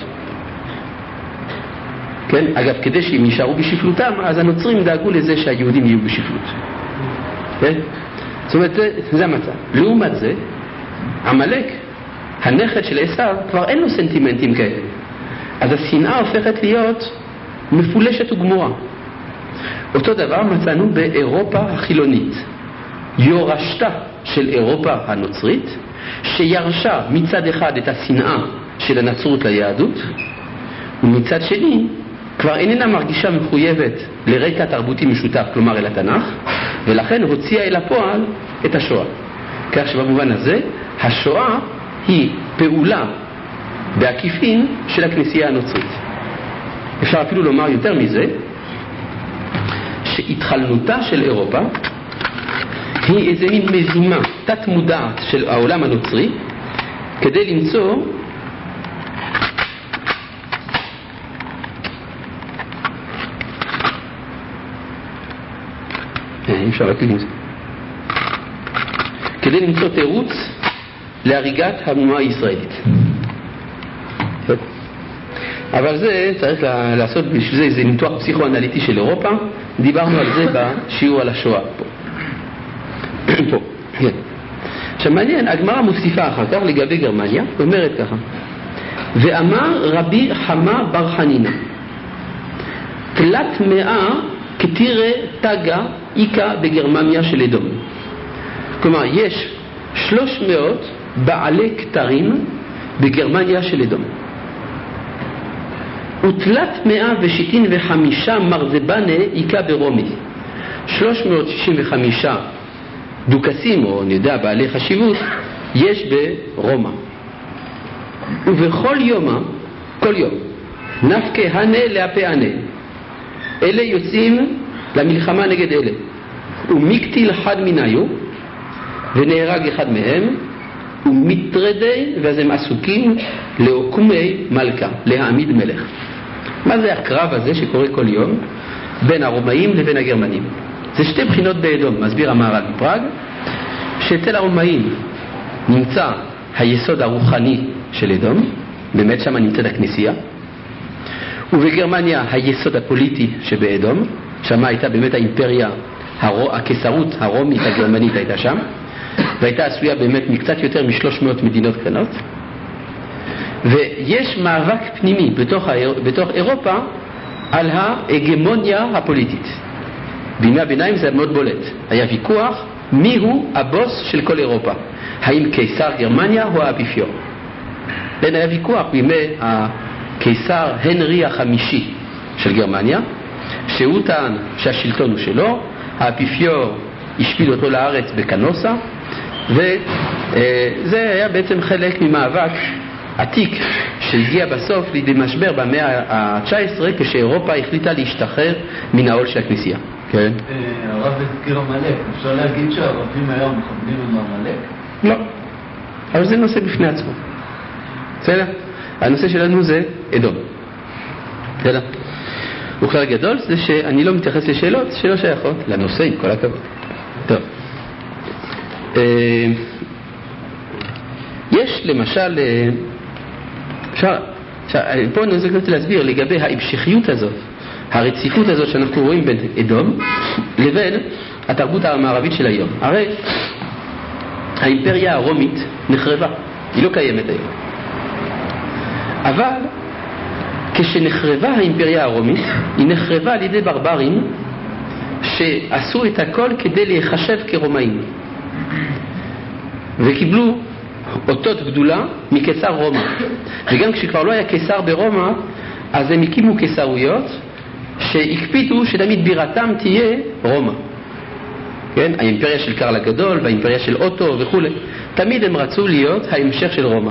כן? אגב, כדי שהם יישארו בשפלותם, אז הנוצרים דאגו לזה שהיהודים יהיו בשפלות. כן? זאת אומרת, זה, זה המצב. לעומת זה, עמלק, הנכד של עשיו, כבר אין לו סנטימנטים כאלה. אז השנאה הופכת להיות מפולשת וגמורה. אותו דבר מצאנו באירופה החילונית. יורשתה של אירופה הנוצרית, שירשה מצד אחד את השנאה של הנצרות ליהדות, ומצד שני כבר איננה מרגישה מחויבת לרקע תרבותי משותף, כלומר אל התנ"ך, ולכן הוציאה אל הפועל את השואה. כך שבמובן הזה השואה היא פעולה בעקיפין של הכנסייה הנוצרית. אפשר אפילו לומר יותר מזה, שהתחלנותה של אירופה היא איזה מין מזימה תת מודעת של העולם הנוצרי כדי למצוא אפשר רק למצוא כדי למצוא תירוץ להריגת האומה הישראלית. אבל זה צריך לעשות בשביל זה איזה ניתוח פסיכואנליטי של אירופה. דיברנו על זה בשיעור על השואה פה. פה. כן. עכשיו מעניין, הגמרא מוסיפה אחר כך לגבי גרמניה, אומרת ככה: ואמר רבי חמה בר חנינה, תלת מאה כתירה תגה איקה בגרמניה של אדום. כלומר, יש שלוש מאות בעלי כתרים בגרמניה של אדום. ותלת מאה ושיטין וחמישה מרזבנה איקה ברומי. שלוש מאות שישים וחמישה דוכסים, או אני יודע, בעלי חשיבות, יש ברומא. ובכל יום, כל יום, נפקה הנה להפה הנה. אלה יוצאים למלחמה נגד אלה. ומקטיל אחד מניו, ונהרג אחד מהם, ומתרדי, ואז הם עסוקים להוקומי מלכה, להעמיד מלך. מה זה הקרב הזה שקורה כל יום בין הרומאים לבין הגרמנים? זה שתי בחינות באדום, מסביר המהר"ל מפראג, שאצל הרומאים נמצא היסוד הרוחני של אדום, באמת שם נמצאת הכנסייה, ובגרמניה היסוד הפוליטי שבאדום, שם הייתה באמת האימפריה, הקיסרות הרומית הגרמנית הייתה שם, והייתה עשויה באמת מקצת יותר מ-שלוש מאות מדינות קטנות. ויש מאבק פנימי בתוך, בתוך אירופה על ההגמוניה הפוליטית. בימי הביניים זה מאוד בולט. היה ויכוח מיהו הבוס של כל אירופה, האם קיסר גרמניה או האפיפיור. בין היה ויכוח בימי הקיסר הנרי החמישי של גרמניה, שהוא טען שהשלטון הוא שלו, האפיפיור השפיל אותו לארץ בקנוסה, וזה היה בעצם חלק ממאבק עתיק שהגיע בסוף לידי משבר במאה ה-תשע עשרה, כשאירופה החליטה להשתחרר מן העול של הכנסייה. כן? הרב הזכיר עמלק, אפשר להגיד שהערבים היום מכבדים עם עמלק? לא, אבל זה נושא בפני עצמו. בסדר? הנושא שלנו זה אדום. בסדר? וכלל גדול זה שאני לא מתייחס לשאלות שלא שייכות לנושא, עם כל הכבוד. טוב. יש למשל, אפשר, פה אני רוצה להסביר לגבי ההמשכיות הזאת, הרציפות הזאת שאנחנו רואים בין אדום לבין התרבות המערבית של היום. הרי האימפריה הרומית נחרבה, היא לא קיימת היום. אבל כשנחרבה האימפריה הרומית, היא נחרבה על ידי ברברים שעשו את הכל כדי להיחשב כרומאים, וקיבלו אותות גדולה מקיסר רומא. וגם כשכבר לא היה קיסר ברומא, אז הם הקימו קיסרויות שהקפידו שתמיד בירתם תהיה רומא. כן? האימפריה של קרל הגדול והאימפריה של אוטו וכו', תמיד הם רצו להיות ההמשך של רומא.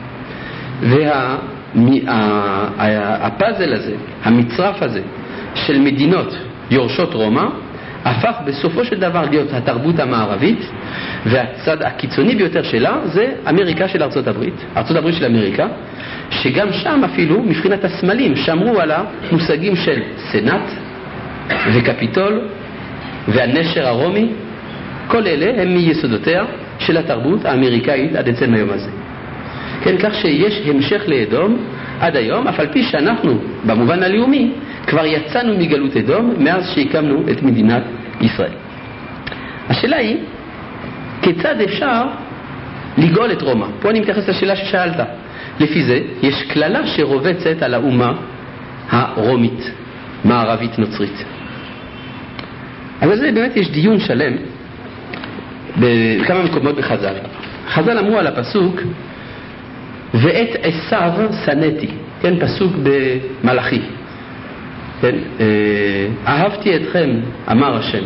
והפאזל הזה, המצרף הזה של מדינות יורשות רומא, הפך בסופו של דבר להיות התרבות המערבית, והצד הקיצוני ביותר שלה זה אמריקה של ארצות הברית, ארצות הברית של אמריקה, שגם שם אפילו מבחינת הסמלים שמרו על המושגים של סנאט וקפיטול והנשר הרומי. כל אלה הם מיסודותיה של התרבות האמריקאית עד עצם היום הזה. כן, כך שיש המשך לאדום עד היום, אף על פי שאנחנו במובן הלאומי כבר יצאנו מגלות אדום מאז שהקמנו את מדינת ישראל. השאלה היא, כיצד אפשר לגאול את רומא? פה אני מתייחס לשאלה ששאלת. לפי זה יש כללה שרובצת על האומה הרומית, מערבית נוצרית. אבל זה באמת יש דיון שלם בכמה מקומות בחז"ל. חז"ל אמרו על הפסוק ואת עשיו שנאתי, כן, פסוק במלאכי, כן, אהבתי אתכם אמר השם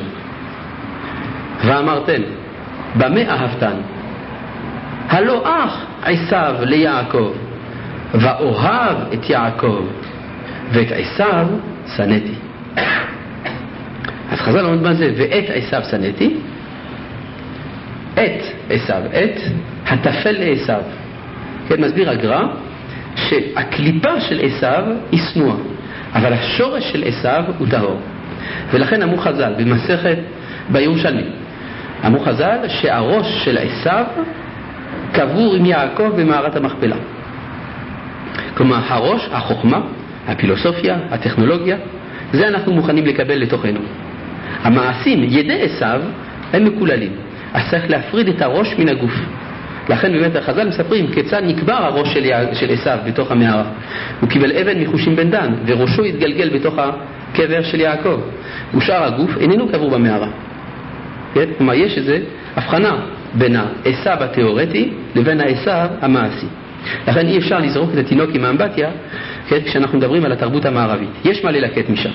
ואמרתם במה אהבתן? הלא אח עשיו ליעקב ואוהב את יעקב ואת עשיו שנאתי. אז חז"ל אומרים מה זה ואת עשיו שנאתי? את עשיו, את התפל לעשיו. כן, מסביר הגר"א שהקליפה של עשיו היא שנואה, אבל השורש של עשיו הוא טהור. ולכן אמרו חז"ל במסכת בירושלמי, אמרו חז"ל שהראש של עשיו קבור עם יעקב במערת המכפלה. כלומר הראש, החוכמה, הפילוסופיה, הטכנולוגיה, זה אנחנו מוכנים לקבל לתוכנו. המעשים, ידי עשיו, הם מקוללים. אז צריך להפריד את הראש מן הגוף, לכן באמת החז"ל מספרים כיצד נקבר הראש של, של עשיו בתוך המערה. הוא קיבל אבן מחושים בן דן וראשו התגלגל בתוך הקבר של יעקב, ושאר הגוף איננו קבור במערה. כן? כלומר יש איזו הבחנה בין העשיו התיאורטי לבין העשיו המעשי. לכן אי אפשר לזרוק את התינוק עם האמבטיה, כן? כשאנחנו מדברים על התרבות המערבית. יש מה ללקט משם.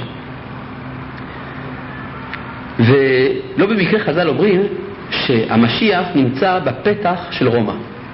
ולא במקרה חז"ל אומרים שהמשיח נמצא בפתח של רומא.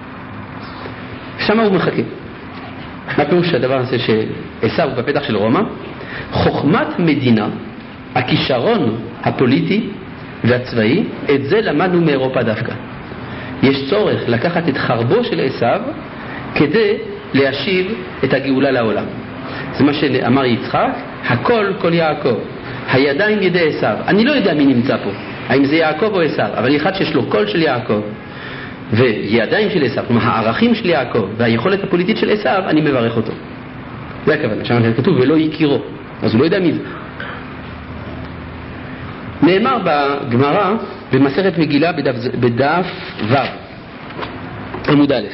שם הוא מחכה. מה פירוש הדבר הזה שעשיו הוא בפתח של רומא? חוכמת מדינה, הכישרון הפוליטי והצבאי, את זה למדנו מאירופה דווקא. יש צורך לקחת את חרבו של עשיו כדי להשיב את הגאולה לעולם. זה מה שאמר יצחק, הכל כל יעקב, הידיים ידי עשיו. אני לא יודע מי נמצא פה, האם זה יעקב או עשיו, אבל אחד שיש לו קול של יעקב וידיים של עשיו, כלומר הערכים של יעקב והיכולת הפוליטית של עשיו, אני מברך אותו. זה הכוונה, שם כתוב ולא יכירו, אז הוא לא יודע מי זה. נאמר בגמרא במסכת מגילה בדף, בדף ו' עמוד א',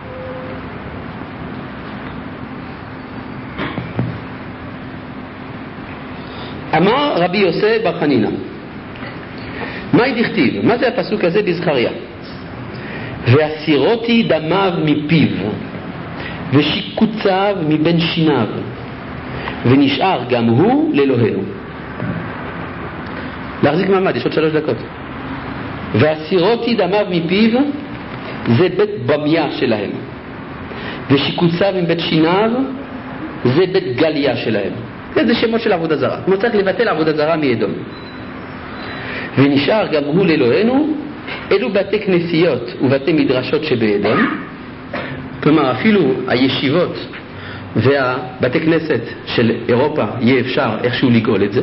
אמר רבי יוסי בר חנינא, מהי דכתיב? מה זה הפסוק הזה בזכריה? והסירותי דמיו מפיו ושיקוציו מבין שיניו ונשאר גם הוא לאלוהינו. להחזיק מעמד, יש עוד שלוש דקות. והסירותי דמיו מפיו זה בית במיה שלהם, ושיקוציו מבית שיניו זה בית גליה שלהם. זה שמות של עבודה זרה. הוא צריך לבטל עבודה זרה מאדום. ונשאר גם הוא לאלוהינו. אלו בתי כנסיות ובתי מדרשות שבאדום. כלומר אפילו הישיבות והבתי כנסת של אירופה יהיה אפשר איכשהו לגאול את זה.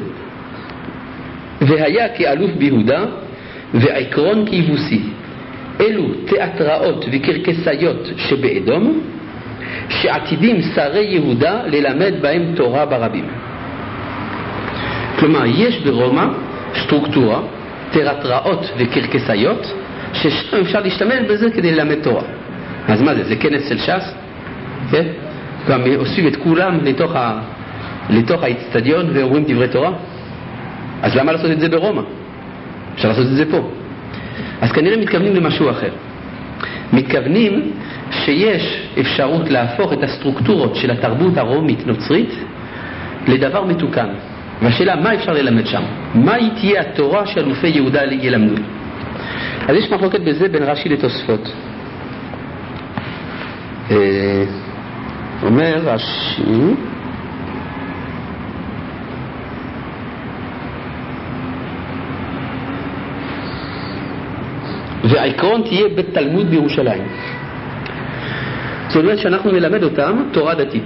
והיה כאלוף ביהודה ועקרון כיבוסי. אלו תיאטראות וקרקסיות שבאדום, שעתידים שרי יהודה ללמד בהם תורה ברבים. כלומר יש ברומא סטרוקטורה, תיאטראות וקרקסיות, ששם אפשר להשתמש בזה כדי ללמד תורה. אז מה זה? זה כנס של ש"ס? כן? גם עושים את כולם לתוך, ה... לתוך האצטדיון ואומרים דברי תורה? אז למה לעשות את זה ברומא? אפשר לעשות את זה פה. אז כנראה מתכוונים למשהו אחר. מתכוונים שיש אפשרות להפוך את הסטרוקטורות של התרבות הרומית נוצרית לדבר מתוקן. והשאלה, מה אפשר ללמד שם? מה תהיה התורה שאלופי יהודה ילמדו? אז יש מחלוקת בזה בין רש"י לתוספות. אומר רש"י, והעקרון תהיה בתלמוד בירושלים. זאת אומרת שאנחנו נלמד אותם תורה דתית.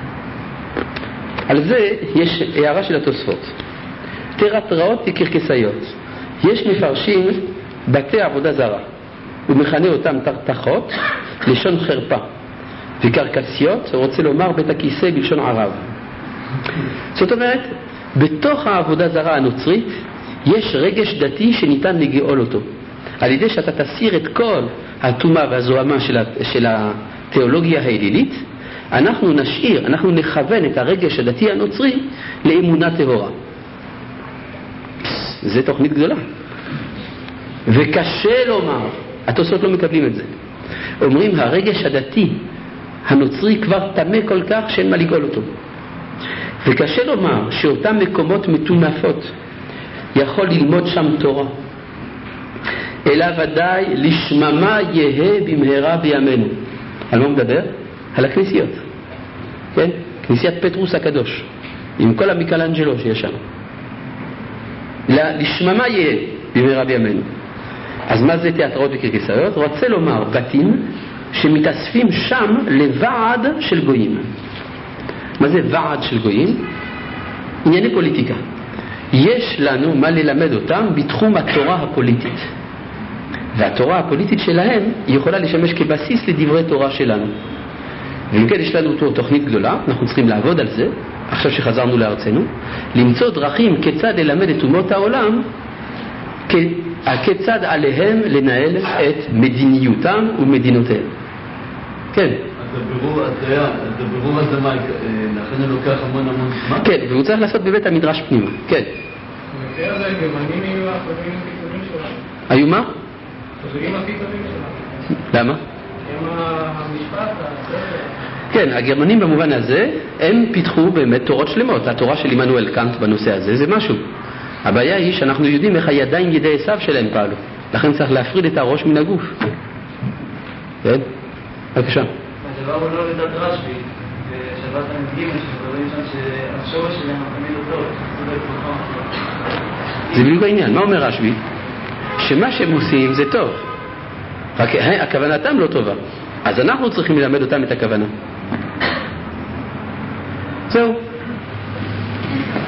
על זה יש הערה של התוספות. תיאטראות וקרקסיות. יש מפרשים בתי עבודה זרה, ומכנה אותם תרתחות, לשון חרפה. וקרקסיות, רוצה לומר בית הכיסא בלשון ערב. זאת אומרת, בתוך העבודה זרה הנוצרית יש רגש דתי שניתן לגאול אותו. על ידי שאתה תסיר את כל הטומאה והזוהמה של, של התיאולוגיה האלילית, אנחנו נשאיר, אנחנו נכוון את הרגש הדתי הנוצרי לאמונה טהורה. זה תוכנית גדולה. וקשה לומר, התוספות לא מקבלים את זה. אומרים הרגש הדתי הנוצרי כבר תמה כל כך שאין מה לגאול אותו. וקשה לומר שאותם מקומות מטונפות יכול ללמוד שם תורה. אלא ודאי לשממה יהה במהרה בימינו. על מה מדבר? על הכנסיות. כן? כנסיית פטרוס הקדוש, עם כל המיקלאנג'לו שיש שם. לשממה יהה במהרה בימינו. אז מה זה תיאטראות וקרקסיות? רוצה לומר בתים שמתאספים שם לוועד של גויים. מה זה ועד של גויים? ענייני פוליטיקה. יש לנו מה ללמד אותם בתחום התורה הפוליטית. והתורה הפוליטית שלהם יכולה לשמש כבסיס לדברי תורה שלנו. ואם כן יש לנו תוכנית גדולה, אנחנו צריכים לעבוד על זה, עכשיו שחזרנו לארצנו, למצוא דרכים כיצד ללמד את אומות העולם כיצד עליהם לנהל את מדיניותם ומדינותיהם. כן. אז הבירור הזה מה, לכן הוא לוקח המון המון זמן? כן, והוא צריך לעשות בבית המדרש פנימה. כן. במקרה הזה הגרמנים היו החברים הכי טובים שלנו. היו מה? החברים הכי טובים שלנו. למה? הם המשפט, הספר. כן, הגרמנים במובן הזה, הם פיתחו באמת תורות שלמות. התורה של עמנואל קאנט בנושא הזה זה משהו. הבעיה היא שאנחנו יודעים איך הידיים ידי עשיו שלהם פעלו. לכן צריך להפריד את הראש מן הגוף. כן? בבקשה. הדבר הוא לא לדעת רשב"י, בשבת הנ"ג, שדברים שם שהשורש שלהם תמיד אותו, זה בדיוק העניין. מה אומר רשב"י? שמה שהם עושים זה טוב, רק הכוונתם לא טובה, אז אנחנו צריכים ללמד אותם את הכוונה. זהו.